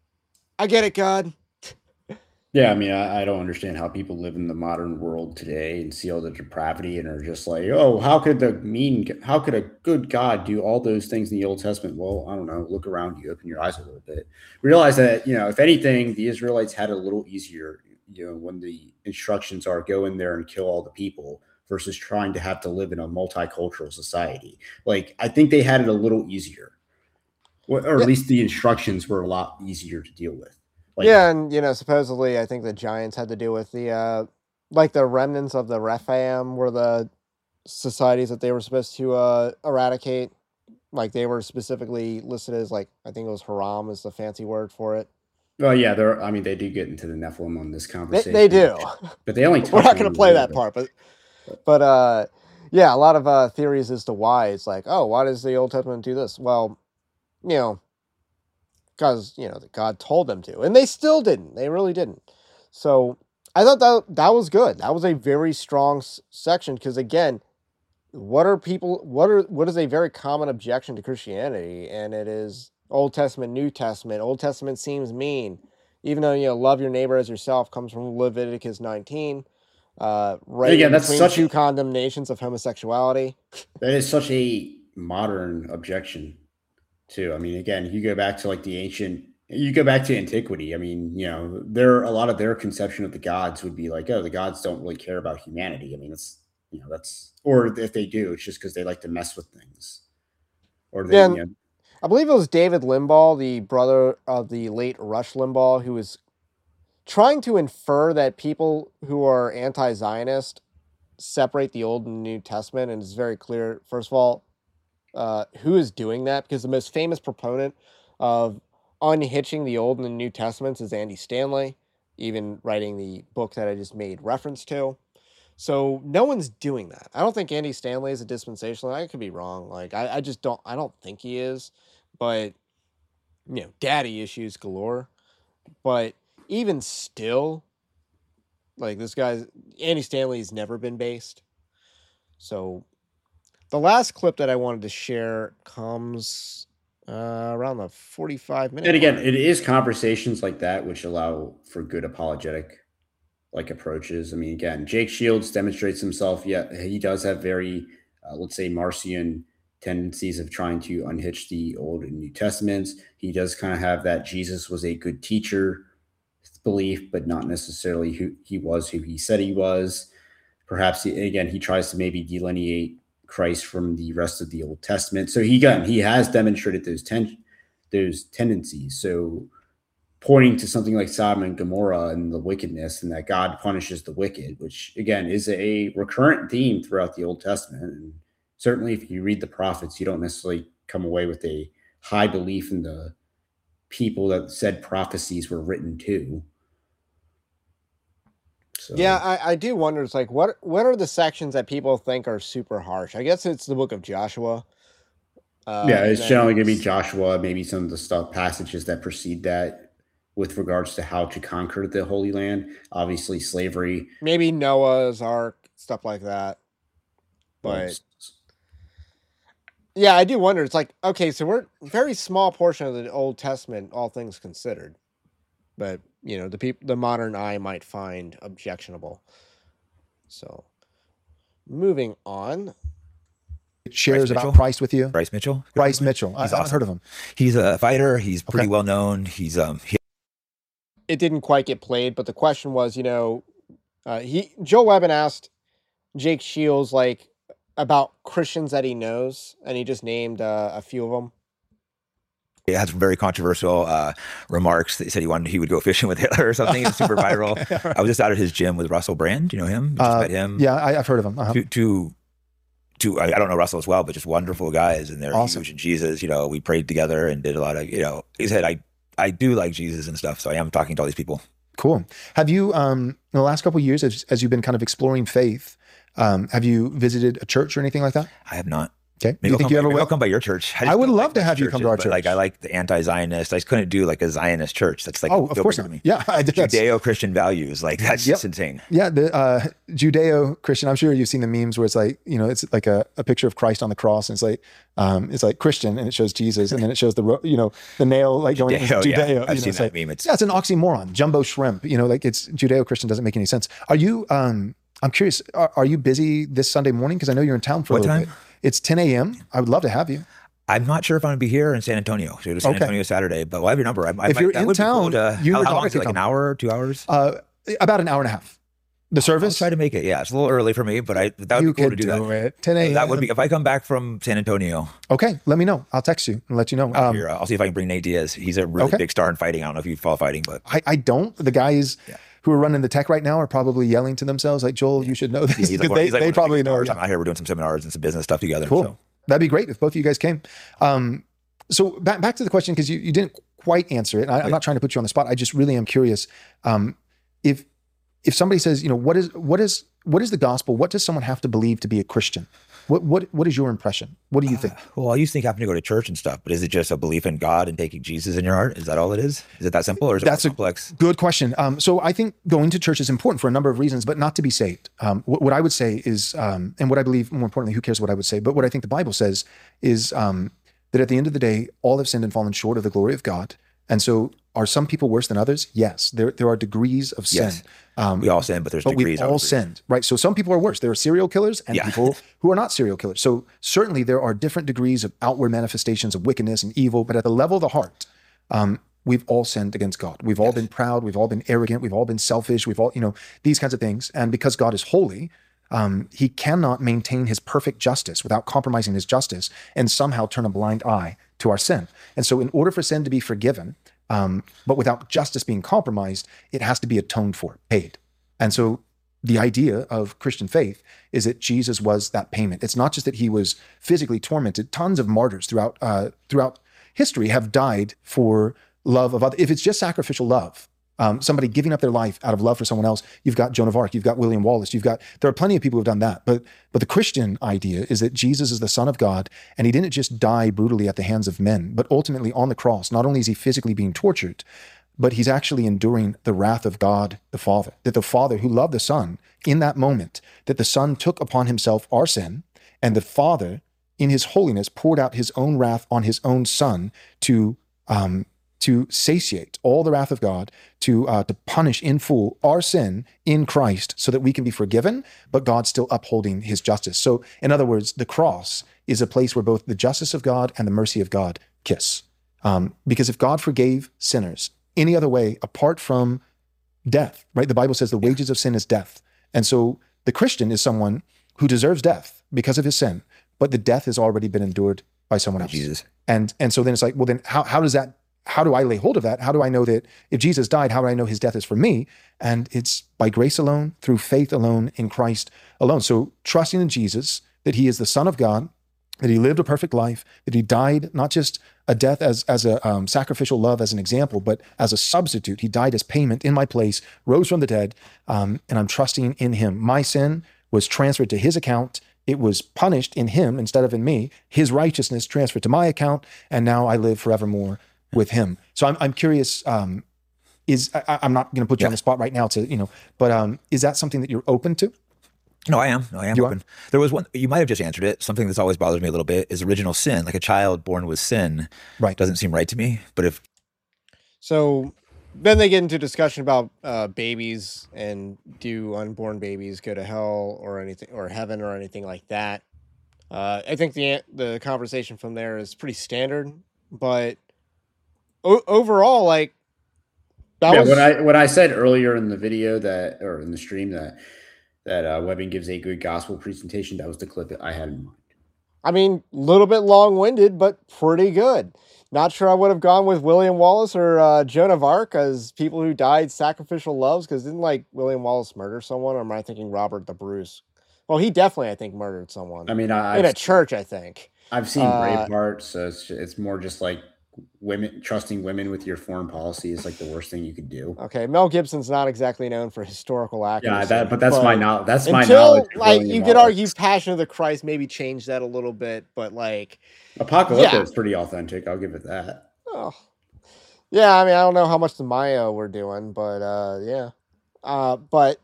I get it, God.
Yeah, I mean, I, I don't understand how people live in the modern world today and see all the depravity and are just like, oh, how could the mean, how could a good God do all those things in the Old Testament? Well, I don't know. Look around you, open your eyes a little bit. Realize that, you know, if anything, the Israelites had it a little easier, you know, when the instructions are go in there and kill all the people versus trying to have to live in a multicultural society. Like, I think they had it a little easier, or, or
Yeah.
at least the instructions were a lot easier to deal with. Like,
yeah, and you know, supposedly, I think the Giants had to do with the uh, like the remnants of the Rephaim were the societies that they were supposed to uh, eradicate. Like they were specifically listed as like I think it was Haram is the fancy word for it.
well, yeah, they're, I mean, they do get into the Nephilim on this
They,
conversation.
they do.
But they only
We're
touch
not
on
going
it
to
a
play
little
that
bit.
part, but but uh, yeah, a lot of uh, theories as to why it's like, oh, why does the Old Testament do this? Well, you know, because you know God told them to, and they still didn't. They really didn't. So I thought that that was good. That was a very strong s- section because again, what are people? What are what is a very common objection to Christianity, and it is Old Testament, New Testament. Old Testament seems mean, even though you know love your neighbor as yourself comes from Leviticus nineteen. Uh, right
again,
in
that's
between
such-
two condemnations of homosexuality.
That is such a modern objection, too. I mean, again, you go back to like the ancient, you go back to antiquity. I mean, you know, there a lot of their conception of the gods would be like, oh, the gods don't really care about humanity. I mean, it's, you know, that's, or if they do, it's just because they like to mess with things. Or they,
Yeah, and-
you know,
I believe it was David Limbaugh, the brother of the late Rush Limbaugh, who was trying to infer that people who are anti-Zionist separate the Old and New Testament, and it's very clear, first of all, uh, who is doing that, because the most famous proponent of unhitching the Old and the New Testaments is Andy Stanley, even writing the book that I just made reference to. So no one's doing that. I don't think Andy Stanley is a dispensational. I could be wrong. Like I, I just don't. I don't think he is. But you know, daddy issues galore. But even still, like this guy's Andy Stanley's never been based. So the last clip that I wanted to share comes uh, around the forty-five minute.
and again,
mark.
it is conversations like that which allow for good apologetic like approaches. I mean, again, Jake Shields demonstrates himself. Yeah, he does have very, uh, let's say, Marcion tendencies of trying to unhitch the Old and New Testaments. He does kind of have that Jesus was a good teacher belief, but not necessarily who he was, who he said he was. Perhaps, he, again, he tries to maybe delineate Christ from the rest of the Old Testament. So he, again, he has demonstrated those ten, those tendencies. So pointing to something like Sodom and Gomorrah and the wickedness, and that God punishes the wicked, which again is a recurrent theme throughout the Old Testament. And certainly if you read the prophets, you don't necessarily come away with a high belief in the people that said prophecies were written to. So.
Yeah, I, I do wonder. It's like, what what are the sections that people think are super harsh? I guess it's the book of Joshua.
Uh, yeah, it's generally going to be Joshua, maybe some of the stuff passages that precede that with regards to how to conquer the Holy Land. Obviously, slavery.
Maybe Noah's Ark, stuff like that. But yeah, I do wonder. It's like, okay, so we're a very small portion of the Old Testament, all things considered. But, you know, the people, the modern eye might find objectionable. So, moving on.
Shares about Price with you.
Bryce Mitchell.
Bryce Mitchell. I
He's
haven't
awesome.
heard of him.
He's a fighter. He's pretty
Okay.
well known. He's um. He,
It didn't quite get played, but the question was, you know, uh, he Joe Webben asked Jake Shields like about Christians that he knows, and he just named uh, a few of them.
he had some very controversial uh, remarks. He said he wanted he would go fishing with Hitler or something. It's super viral.
Okay, right.
I was just out at his gym with Russell Brand. Do you know him? You just
Uh,
met him.
Yeah, I, I've heard of him. Uh-huh.
Two, two, two. I, I don't know Russell as well, but just wonderful guys, and they're
Awesome.
huge in Jesus. You know, we prayed together and did a lot of. You know, he said I I do like Jesus and stuff, so I am talking to all these people.
Cool. Have you, um, in the last couple of years, as, as you've been kind of exploring faith, um, have you visited a church or anything like that?
I have not.
Okay. Do
Maybe
you
I'll
think
come,
you ever
maybe
will?
I'll come by your church. just
I would
don't
love
like
to
most
have you come to our
churches, but, Like
church.
I like the anti-Zionist. I just couldn't do like a Zionist church. That's like
Oh, of
deal
course
breaker
not.
to me.
Yeah, I did. That's-
Judeo-Christian values, like that's
Yep.
just insane.
Yeah, the uh, Judeo-Christian. I'm sure you've seen the memes where it's like, you know, it's like a, a picture of Christ on the cross, and it's like, um, it's like Christian, and it shows Jesus, and then it shows the, ro- you know, the nail like going
Judeo,
Judeo.
yeah.
you know,
I've seen
it's
that
like,
meme. It's
yeah, it's an oxymoron. Jumbo shrimp. You know, like it's Judeo-Christian doesn't make any sense. Are you? Um, I'm curious. Are, are you busy this Sunday morning? Because I know you're in town for
What
a little
time?
bit. It's ten a.m. I would love to have you.
I'm not sure if I'm going to be here in San Antonio. So it's San
Okay.
Antonio Saturday, but we'll have your number. I, I
If
might,
you're
that
in
would be
town,
cool to,
you
how,
and
how
your
long is
daughter
it? Like
can
an
come.
hour, two hours?
Uh, about an hour and a half. The
I'll
service.
try to make it. Yeah, it's a little early for me, but I that would
you
be cool
could
to do,
do
that.
it. ten a.m.
That would be if I come back from San Antonio.
Okay, let me know. I'll text you and let you know. Um,
here, I'll see if I can bring Nate Diaz. He's a really
Okay.
big star in fighting. I don't know if you follow fighting, but
I, I don't. The guys
Yeah.
who are running the tech right now are probably yelling to themselves like, Joel, you should know this.
he's like,
Because
one-
they,
he's like
they
one of the
probably
big
know.
stars.
Yeah.
I'm out here. We're doing some seminars and some business stuff together.
Cool.
So.
That'd be great if both of you guys came. Um, so back, back to the question, because you, you didn't quite answer it. And I, I'm not trying to put you on the spot. I just really am curious. Um, if if somebody says, you know, what is what is what is the gospel? What does someone have to believe to be a Christian? What what what is your impression? What do you think?
Well, I used to think having to go to church and stuff, but is it just a belief in God and taking Jesus in your heart? Is that all it is? Is it that simple, or is it
That's
more
a-
complex?
Good question. Um, so I think going to church is important for a number of reasons, but not to be saved. Um, what, what I would say is, um, and what I believe, more importantly, who cares what I would say, but what I think the Bible says is um, that at the end of the day, all have sinned and fallen short of the glory of God. And so are some people worse than others? Yes. There, there are degrees of sin.
Yes.
Um,
We all sin, but there's
but
degrees.
we've all
of degrees.
sinned, right? So some people are worse. There are serial killers and
Yeah.
people who are not serial killers. So certainly there are different degrees of outward manifestations of wickedness and evil, but at the level of the heart, um, we've all sinned against God. We've all been proud. We've all been arrogant. We've all been selfish. We've all, you know, these kinds of things. And because God is holy, um, he cannot maintain his perfect justice without compromising his justice and somehow turn a blind eye to our sin. And so in order for sin to be forgiven, um, but without justice being compromised, it has to be atoned for, paid. And so the idea of Christian faith is that Jesus was that payment. It's not just that he was physically tormented. Tons of martyrs throughout uh, throughout history have died for love of others. If it's just sacrificial love, um, somebody giving up their life out of love for someone else, you've got Joan of Arc, you've got William Wallace, you've got, there are plenty of people who have done that. But but the Christian idea is that Jesus is the Son of God, and he didn't just die brutally at the hands of men, but ultimately on the cross, not only is he physically being tortured, but he's actually enduring the wrath of God the Father, that the Father who loved the Son in that moment, that the Son took upon himself our sin, and the Father in his holiness poured out his own wrath on his own Son to um, to satiate all the wrath of God, to uh, to punish in full our sin in Christ so that we can be forgiven, but God still upholding his justice. So in other words, the cross is a place where both the justice of God and the mercy of God kiss. Um, because if God forgave sinners any other way apart from death, right? The Bible says the wages of sin is death. And so the Christian is someone who deserves death because of his sin, but the death has already been endured by someone else.
Jesus.
And and so then it's like, well, then how how does that how do I lay hold of that? How do I know that if Jesus died, how do I know his death is for me? And it's by grace alone, through faith alone, in Christ alone. So trusting in Jesus, that he is the Son of God, that he lived a perfect life, that he died not just a death as, as a um, sacrificial love, as an example, but as a substitute. He died as payment in my place, rose from the dead, um, and I'm trusting in him. My sin was transferred to his account. It was punished in him instead of in me. His righteousness transferred to my account, and now I live forevermore with him. So I'm, I'm curious, um, is, I, I'm not going to put you
Yeah.
on the spot right now to, you know, but um, is that something that you're open to?
No, I am. No, I am
You
open. There was one, you might have just answered it. Something that's always bothered me a little bit is original sin. Like a child born with sin
Right.
doesn't seem right to me. But if,
So then they get into discussion about uh, babies and do unborn babies go to hell or anything, or heaven or anything like that. Uh, I think the the conversation from there is pretty standard, but o- overall, like that
yeah,
was.
when I when I said earlier in the video that or in the stream that that uh, Webben gives a good gospel presentation, that was the clip that I had in mind.
I mean, a little bit long-winded, but pretty good. Not sure I would have gone with William Wallace or uh, Joan of Arc as people who died sacrificial loves, because didn't like William Wallace murder someone, or am I thinking Robert the Bruce? Well, he definitely, I think, murdered someone
I mean, I,
in a
I've,
church, I think.
I've seen
Uh,
Braveheart, so it's, it's more just like women trusting women with your foreign policy is like the worst thing you could do.
Okay, Mel Gibson's not exactly known for historical accuracy.
Yeah, that, but that's my knowledge. That's my
until,
knowledge. of
like,
William
you could
Wallace.
argue Passion of the Christ maybe changed that a little bit, but like,
Apocalypto
yeah.
is pretty authentic. I'll give it that.
oh, yeah. I mean, I don't know how much the Maya were doing, but uh, yeah. Uh, but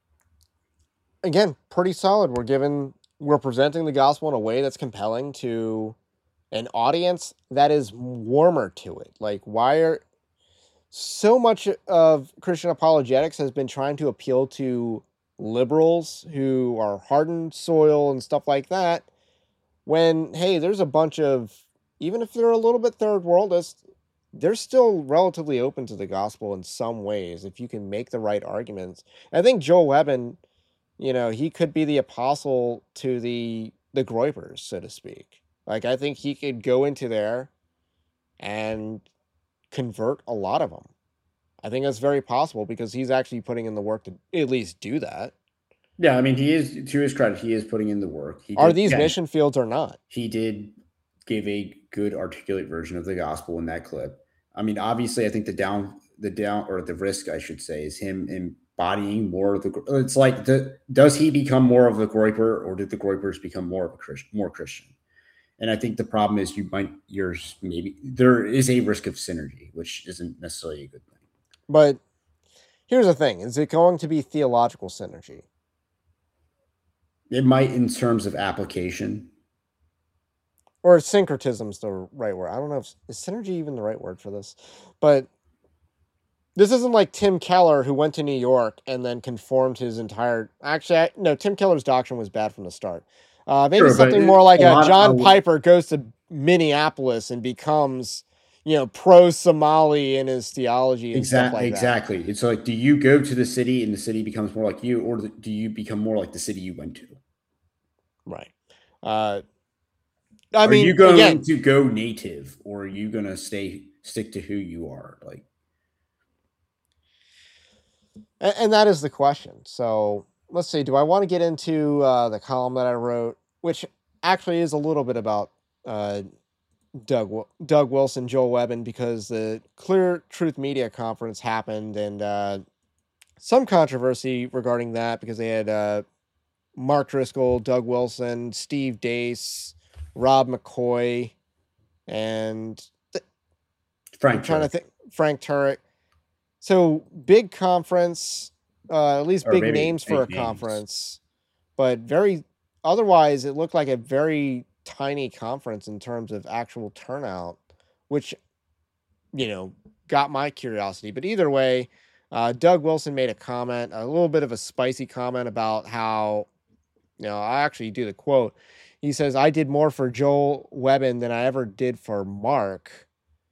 again, pretty solid. We're given, we're presenting the gospel in a way that's compelling to an audience that is warmer to it. Like, why are so much of Christian apologetics has been trying to appeal to liberals who are hardened soil and stuff like that, when, hey, there's a bunch of, even if they're a little bit third worldist, they're still relatively open to the gospel in some ways if you can make the right arguments. I think Joel Webben, you know, he could be the apostle to the the Groypers, so to speak. Like, I think he could go into there and convert a lot of them. I think that's very possible because he's actually putting in the work to at least do that.
Yeah, I mean, he is, to his credit, he is putting in the work. He
Are
did,
these
yeah,
mission fields or not?
He did give a good articulate version of the gospel in that clip. I mean, obviously, I think the down, the down, or the risk, I should say, is him embodying more of the. It's like the does he become more of the Groyper, or did the Groypers become more of a Christian, more Christian? And I think the problem is you might, you're maybe there is a risk of synergy, which isn't necessarily a good thing.
But here's the thing: is it going to be theological synergy?
It might, in terms of application.
Or syncretism's the right word. I don't know if is synergy even the right word for this, but this isn't like Tim Keller, who went to New York and then conformed his entire. Actually, I, no, Tim Keller's doctrine was bad from the start. Uh, maybe
Sure,
something
but
more like
a
a
lot-
John
a-
Piper goes to Minneapolis and becomes, you know, pro-Somali in his theology and stuff
Exactly.
like that.
Exactly. It's like, do you go to the city and the city becomes more like you, or do you become more like the city you went to?
Right. Uh, I
are
mean,
you going
again,
to go native, or are you going to stay stick to who you are? Like,
and, and that is the question. So let's see. Do I want to get into uh, the column that I wrote, which actually is a little bit about uh, Doug Wil- Doug Wilson, Joel Webben, because the Clear Truth Media Conference happened, and uh, some controversy regarding that because they had uh, Mark Driscoll, Doug Wilson, Steve Dace, Rob McCoy, and th-
Frank,
I'm trying to
Turek.
think Frank Turek. So big conference, uh, at least
Or
big
maybe
names for a
big names.
conference, but very otherwise it looked like a very tiny conference in terms of actual turnout, which, you know, got my curiosity. But either way, uh, Doug Wilson made a comment, a little bit of a spicy comment about how, you know, I actually do the quote. He says, "I did more for Joel Webben than I ever did for Mark.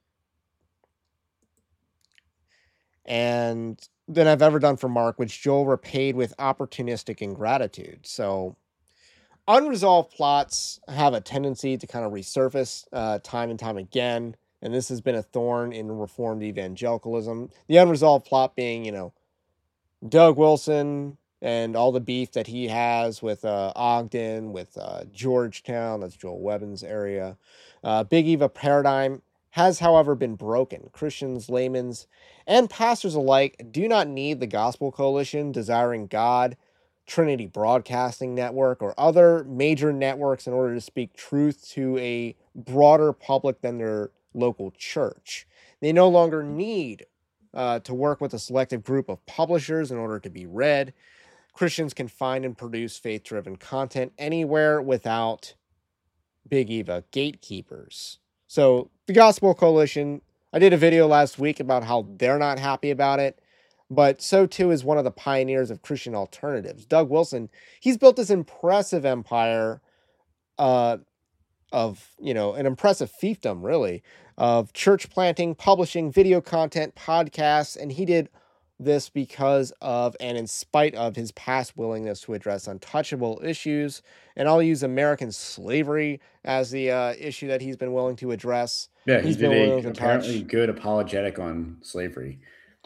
And than I've ever done for Mark, which Joel repaid with opportunistic ingratitude." So unresolved plots have a tendency to kind of resurface uh, time and time again. And this has been a thorn in Reformed evangelicalism. The unresolved plot being, you know, Doug Wilson and all the beef that he has with uh, Ogden, with uh, Georgetown, that's Joel Webbin's area. Uh, Big Eva paradigm has, however, been broken. Christians, laymen's, and pastors alike do not need the Gospel Coalition, Desiring God, Trinity Broadcasting Network, or other major networks in order to speak truth to a broader public than their local church. They no longer need uh, to work with a selective group of publishers in order to be read. Christians can find and produce faith-driven content anywhere without Big Eva gatekeepers. So the Gospel Coalition, I did a video last week about how they're not happy about it, but so too is one of the pioneers of Christian alternatives. Doug Wilson, he's built this impressive empire uh, of, you know, an impressive fiefdom, really, of church planting, publishing, video content, podcasts, and he did this because of and in spite of his past willingness to address untouchable issues. And I'll use American slavery as the uh, issue that he's been willing to address.
Yeah,
he's
he
been
did
willing
a
to
apparently
touch.
good apologetic on slavery.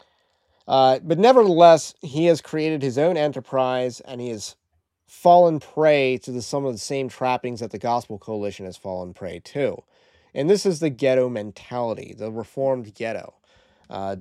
Uh, but nevertheless, he has created his own enterprise, and he has fallen prey to the, some of the same trappings that the Gospel Coalition has fallen prey to. And this is the ghetto mentality, the Reformed ghetto. Uh,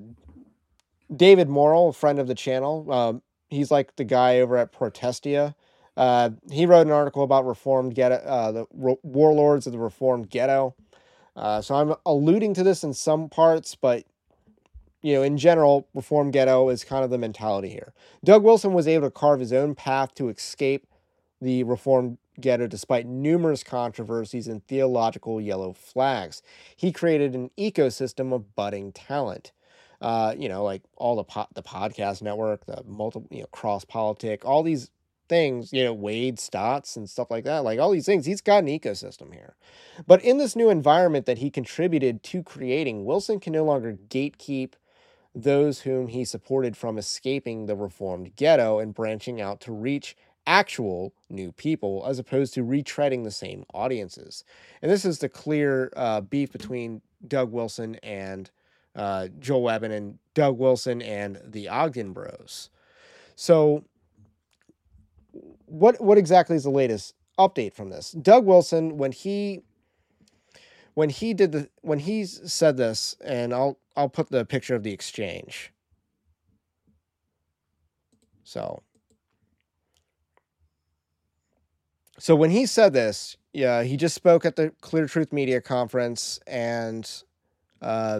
David Morrill, a friend of the channel, uh, he's like the guy over at Protestia. Uh, he wrote an article about Reformed ghetto, uh, the ro- warlords of the Reformed ghetto. Uh, so I'm alluding to this in some parts, but you know, in general, Reformed ghetto is kind of the mentality here. Doug Wilson was able to carve his own path to escape the Reformed ghetto despite numerous controversies and theological yellow flags. He created an ecosystem of budding talent. Uh, you know, like all the po- the podcast network, the multiple, you know, cross politic, all these things, you know, Wade Stotts and stuff like that, like all these things, he's got an ecosystem here. But in this new environment that he contributed to creating, Wilson can no longer gatekeep those whom he supported from escaping the Reformed ghetto and branching out to reach actual new people as opposed to retreading the same audiences. And this is the clear uh, beef between Doug Wilson and uh, Joel Webbin, and Doug Wilson and the Ogden Bros. So what what exactly is the latest update from this? Doug Wilson, when he when he did the when he said this, and I'll I'll put the picture of the exchange. So So when he said this, yeah, he just spoke at the Clear Truth Media Conference and uh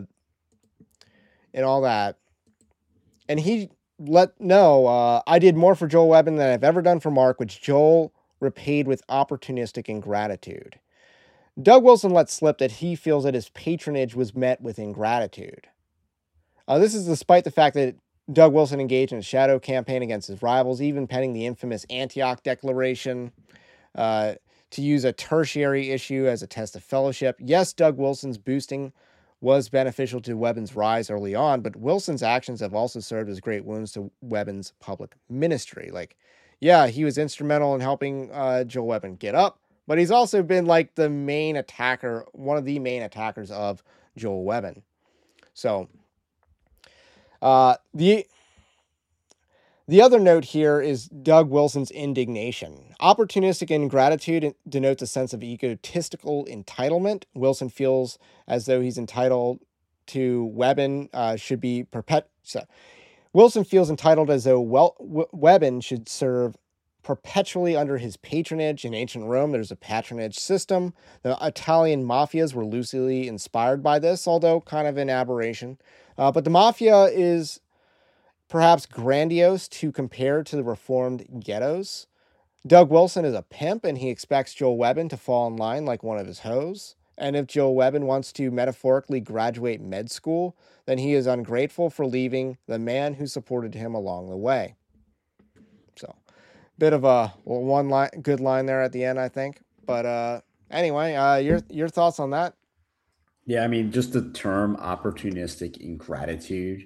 and all that. And he let know, uh, I did more for Joel Webbin than I've ever done for Mark, which Joel repaid with opportunistic ingratitude. Doug Wilson let slip that he feels that his patronage was met with ingratitude. Uh, this is despite the fact that Doug Wilson engaged in a shadow campaign against his rivals, even penning the infamous Antioch Declaration uh, to use a tertiary issue as a test of fellowship. Yes, Doug Wilson's boosting was beneficial to Webbin's rise early on, but Wilson's actions have also served as great wounds to Webbin's public ministry. Like, yeah, he was instrumental in helping uh, Joel Webbin get up, but he's also been like the main attacker, one of the main attackers of Joel Webbin. So, uh, the the other note here is Doug Wilson's indignation. Opportunistic ingratitude denotes a sense of egotistical entitlement. Wilson feels as though he's entitled to Webbin uh, should be perpet. So, Wilson feels entitled as though well, w- Webbin should serve perpetually under his patronage. In ancient Rome, there's a patronage system. The Italian mafias were loosely inspired by this, although kind of an aberration. Uh, but the mafia is perhaps grandiose to compare to the Reformed ghettos. Doug Wilson is a pimp, and he expects Joel Webbin to fall in line like one of his hoes. And if Joel Webbin wants to metaphorically graduate med school, then he is ungrateful for leaving the man who supported him along the way. So, bit of a well, one line, good line there at the end, I think. But uh, anyway, uh, your your thoughts on that?
Yeah, I mean, just the term opportunistic ingratitude.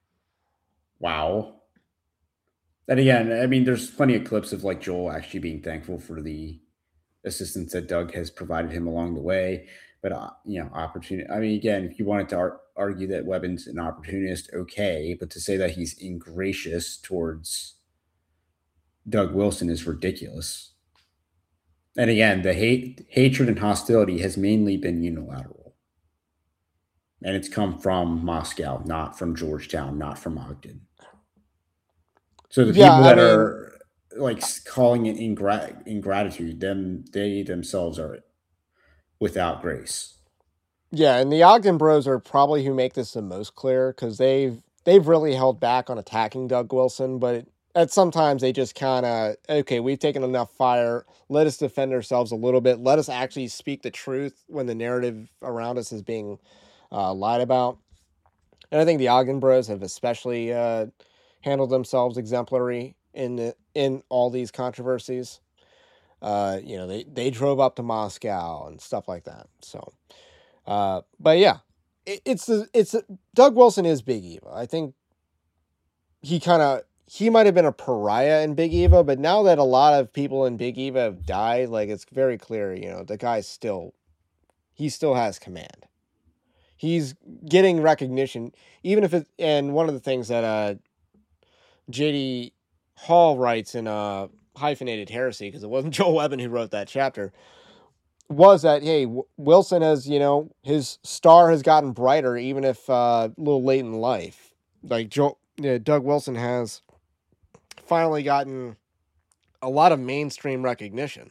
Wow. And again, I mean, there's plenty of clips of like Joel actually being thankful for the assistance that Doug has provided him along the way. but uh, you know, opportunity. I mean, again, if you wanted to ar- argue that Webbin's an opportunist, okay, but to say that he's ingracious towards Doug Wilson is ridiculous. And again, the hate, hatred, and hostility has mainly been unilateral, and it's come from Moscow, not from Georgetown, not from Ogden. So the
Yeah,
people
I
that
mean-
are like calling it ingrat- ingratitude, them they themselves are without grace.
Yeah, and the Ogden Bros are probably who make this the most clear because they've they've really held back on attacking Doug Wilson, but at sometimes they just kind of, okay, we've taken enough fire. Let us defend ourselves a little bit. Let us actually speak the truth when the narrative around us is being uh, lied about. And I think the Ogden Bros have especially uh, handled themselves exemplary in the, in all these controversies. Uh, you know, they, they drove up to Moscow and stuff like that. So, uh, but yeah, it, it's the, it's the, Doug Wilson is Big Eva. I think he kind of, he might have been a pariah in Big Eva, but now that a lot of people in Big Eva have died, like it's very clear, you know, the guy's still, he still has command. He's getting recognition, even if it, and one of the things that, uh, J D Hall writes in, uh, Hyphenated Heresy, because it wasn't Joel Webbin who wrote that chapter, was that, hey, w- Wilson has, you know, his star has gotten brighter, even if uh, a little late in life. Like Joe, you know, Doug Wilson has finally gotten a lot of mainstream recognition.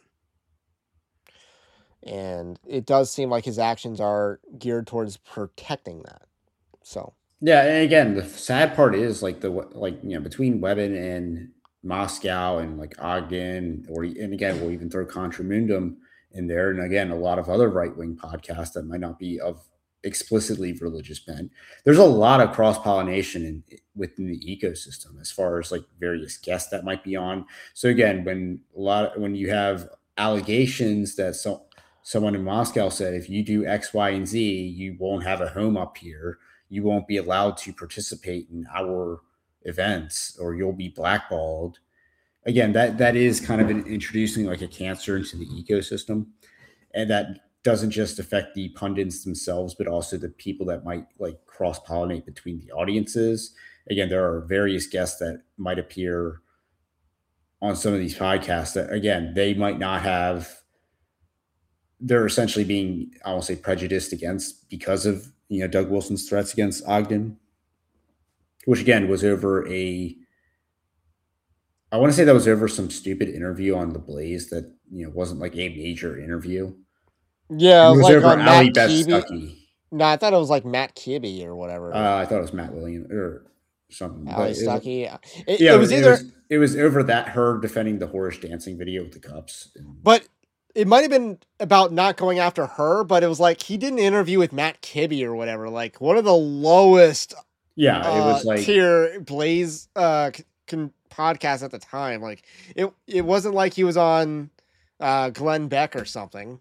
And it does seem like his actions are geared towards protecting that. So,
yeah. And again, the sad part is like the, like, you know, between Webbin and Moscow and like Ogden, or, and again, we'll even throw Contramundum in there. And again, a lot of other right-wing podcasts that might not be of explicitly religious bent. There's a lot of cross-pollination in, within the ecosystem as far as like various guests that might be on. So again, when a lot of, when you have allegations that so, someone in Moscow said, if you do X, Y, and Z, you won't have a home up here. You won't be allowed to participate in our events, or you'll be blackballed. Again, that that is kind of an, introducing like a cancer into the ecosystem, and that doesn't just affect the pundits themselves, but also the people that might like cross pollinate between the audiences. Again, there are various guests that might appear on some of these podcasts that, again, they might not have, they're essentially being, I won't say prejudiced against because of, you know, Doug Wilson's threats against Ogden, which again was over a, I want to say that was over some stupid interview on The Blaze that, you know, wasn't like a major interview.
yeah,
It was
like
over
on
Ali
Matt
Beth
Kibbe.
Stuckey.
No, I thought it was like Matt Kibbe or whatever.
Uh, I thought it was Matt Williams or something.
Ali
but it-
Stuckey. Yeah, it,
yeah,
it was either,
it was, it was over that, her defending the horse dancing video with the cups. And,
but it might have been about not going after her, but it was like he did an interview with Matt Kibbe or whatever, like one of the lowest
yeah, it was
uh,
like
tier Blaze uh, c- con- podcast at the time. Like it, it wasn't like he was on uh, Glenn Beck or something.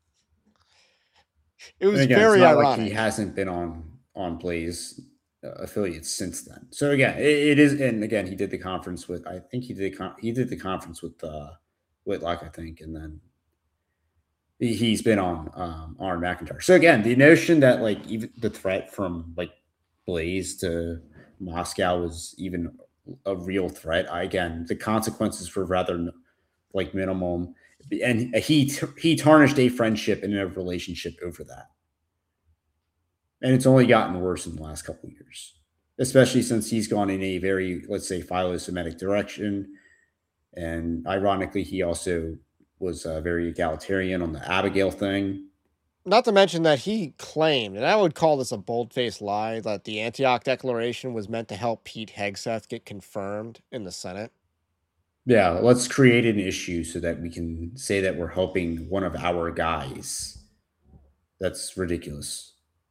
It was
and again,
very
it's not
ironic.
like he hasn't been on on Blaze uh, affiliates since then. So again, it, it is, and again, he did the conference with, I think he did con- he did the conference with uh, Whitlock, I think, and then he, he's been on um, Aaron McIntyre. So again, the notion that like even the threat from like Blaze to Moscow was even a real threat. I, again, the consequences were rather like minimum, and he he tarnished a friendship and a relationship over that. And it's only gotten worse in the last couple of years, especially since he's gone in a very, let's say, philo-Semitic direction. And ironically, he also was uh, very egalitarian on the Abigail thing.
Not to mention that he claimed, and I would call this a bold-faced lie, that the Antioch Declaration was meant to help Pete Hegseth get confirmed in the Senate.
Yeah, let's create an issue so that we can say that we're helping one of our guys. That's ridiculous.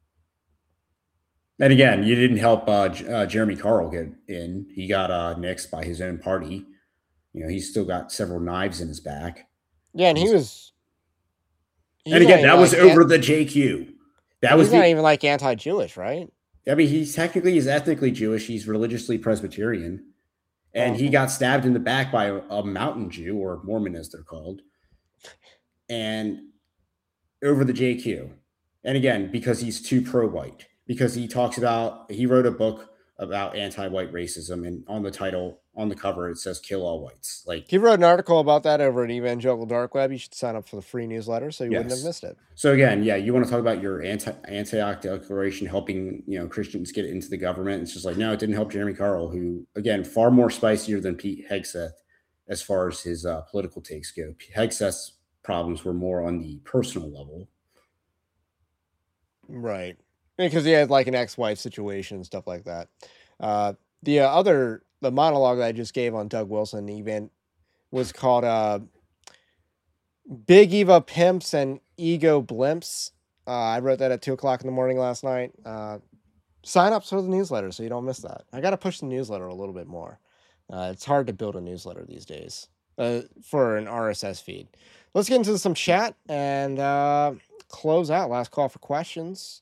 And again, you didn't help uh, uh, Jeremy Carl get in. He got uh, nixed by his own party. You know, he's still got several knives in his back.
Yeah, and he was. he's
And
not
again,
even
that was
like
over
an-
the J Q. That
He's
was
not
the,
even like anti-Jewish, right?
I mean, he's technically, he's ethnically Jewish. He's religiously Presbyterian. And he
Oh.
got stabbed in the back by a, a mountain Jew, or Mormon as they're called. And over the J Q. And again, because he's too pro-white, because he talks about, he wrote a book about anti-white racism, and on the title, on the cover, it says "Kill All Whites." Like,
he wrote an article about that over at Evangelical Dark Web. You should sign up for the free newsletter so you yes. wouldn't have missed it.
So again, yeah, you want to talk about your anti Antioch Declaration helping, you know, Christians get into the government. It's just like, no, it didn't help Jeremy Carl, who, again, far more spicier than Pete Hegseth as far as his uh, political takes go. Hegseth's problems were more on the personal level.
Right. Because he had like an ex-wife situation and stuff like that. Uh, the uh, other, the monologue that I just gave on Doug Wilson event was called uh, Big Eva Pimps and Ego Blimps. Uh, I wrote that at two o'clock in the morning last night. Uh, sign up for the newsletter so you don't miss that. I got to push the newsletter a little bit more. Uh, it's hard to build a newsletter these days uh, for an R S S feed. Let's get into some chat and uh, close out. Last call for questions.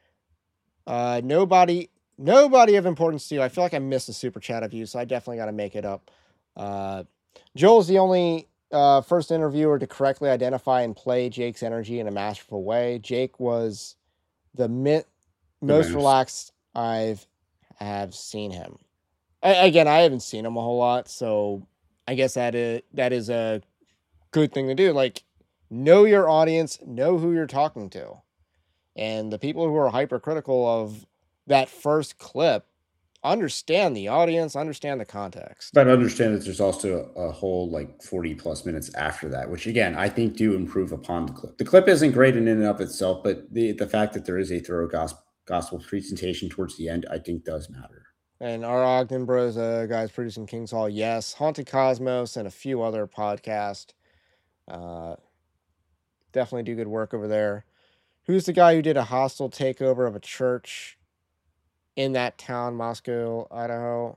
Uh, nobody, nobody of importance to you. I feel like I missed a super chat of you, so I definitely got to make it up. Uh, Joel's the only uh, first interviewer to correctly identify and play Jake's energy in a masterful way. Jake was the mi- most
nice.
relaxed I've have seen him. I, again, I haven't seen him a whole lot, so I guess that is that is a good thing to do. Like, know your audience, know who you're talking to. And the people who are hypercritical of that first clip understand the audience, understand the context.
But understand that there's also a, a whole like forty plus minutes after that, which again, I think do improve upon the clip. The clip isn't great in and of itself, but the, the fact that there is a thorough gospel, gospel presentation towards the end, I think does matter.
And our Ogden Bros, uh, guys producing King's Hall, yes. Haunted Cosmos and a few other podcasts. Uh, definitely do good work over there. Who's the guy who did a hostile takeover of a church in that town, Moscow, Idaho?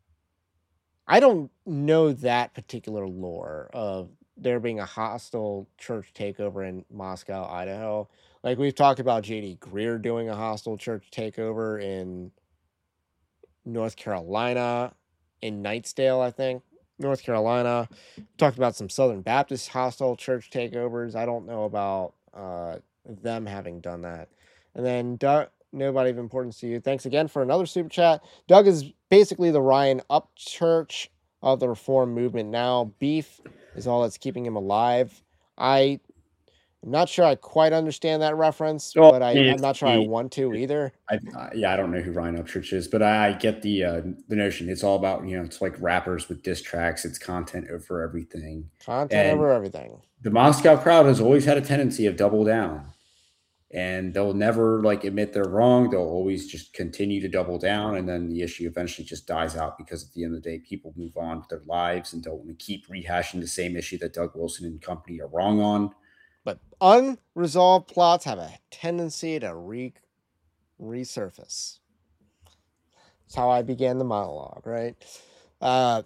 I don't know that particular lore of there being a hostile church takeover in Moscow, Idaho. Like, we've talked about J D Greer doing a hostile church takeover in North Carolina, in Knightsdale, I think. North Carolina. We talked about some Southern Baptist hostile church takeovers. I don't know about uh, them having done that. And then Doug, nobody of importance to you. Thanks again for another super chat. Doug is basically the Ryan Upchurch of the Reform movement now. Beef is all that's keeping him alive. I I'm not sure I quite understand that reference, well, but I, I'm not sure the, I want to either.
I, uh, yeah, I don't know who Ryan Upchurch is, but I, I get the uh, the notion. It's all about, you know, it's like rappers with diss tracks. It's content over everything.
Content and over everything.
The Moscow crowd has always had a tendency of double down, and they'll never like admit they're wrong. They'll always just continue to double down, and then the issue eventually just dies out because at the end of the day, people move on with their lives and don't want to keep rehashing the same issue that Doug Wilson and company are wrong on.
But unresolved plots have a tendency to re- resurface. That's how I began the monologue, right? Uh,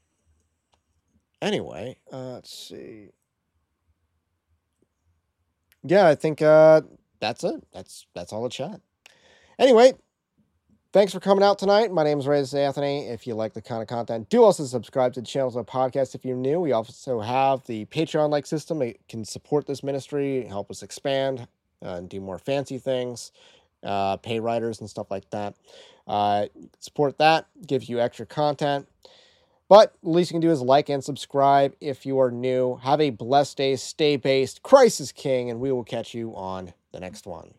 anyway, uh, let's see. Yeah, I think uh, that's it. That's that's all the chat. Anyway, thanks for coming out tonight. My name is Ray Anthony. If you like the kind of content, do also subscribe to the channel and podcast if you're new. We also have the Patreon-like system. It can support this ministry, help us expand, uh, and do more fancy things, uh, pay writers and stuff like that. Uh, support that, gives you extra content. But the least you can do is like and subscribe if you are new. Have a blessed day. Stay based. Christ is King, and we will catch you on the next one.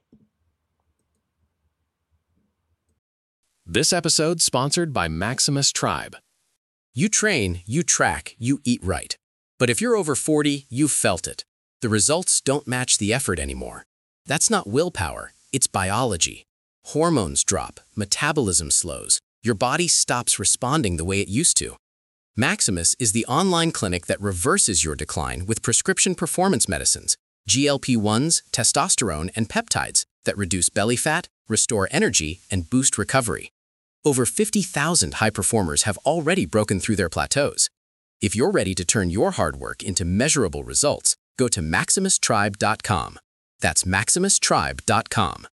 This episode sponsored by Maximus Tribe. You train, you track, you eat right. But if you're over forty, you've felt it. The results don't match the effort anymore. That's not willpower, it's biology. Hormones drop, metabolism slows, your body stops responding the way it used to. Maximus is the online clinic that reverses your decline with prescription performance medicines, G L P ones, testosterone, and peptides that reduce belly fat, restore energy, and boost recovery. Over fifty thousand high performers have already broken through their plateaus. If you're ready to turn your hard work into measurable results, go to maximus tribe dot com. That's maximus tribe dot com.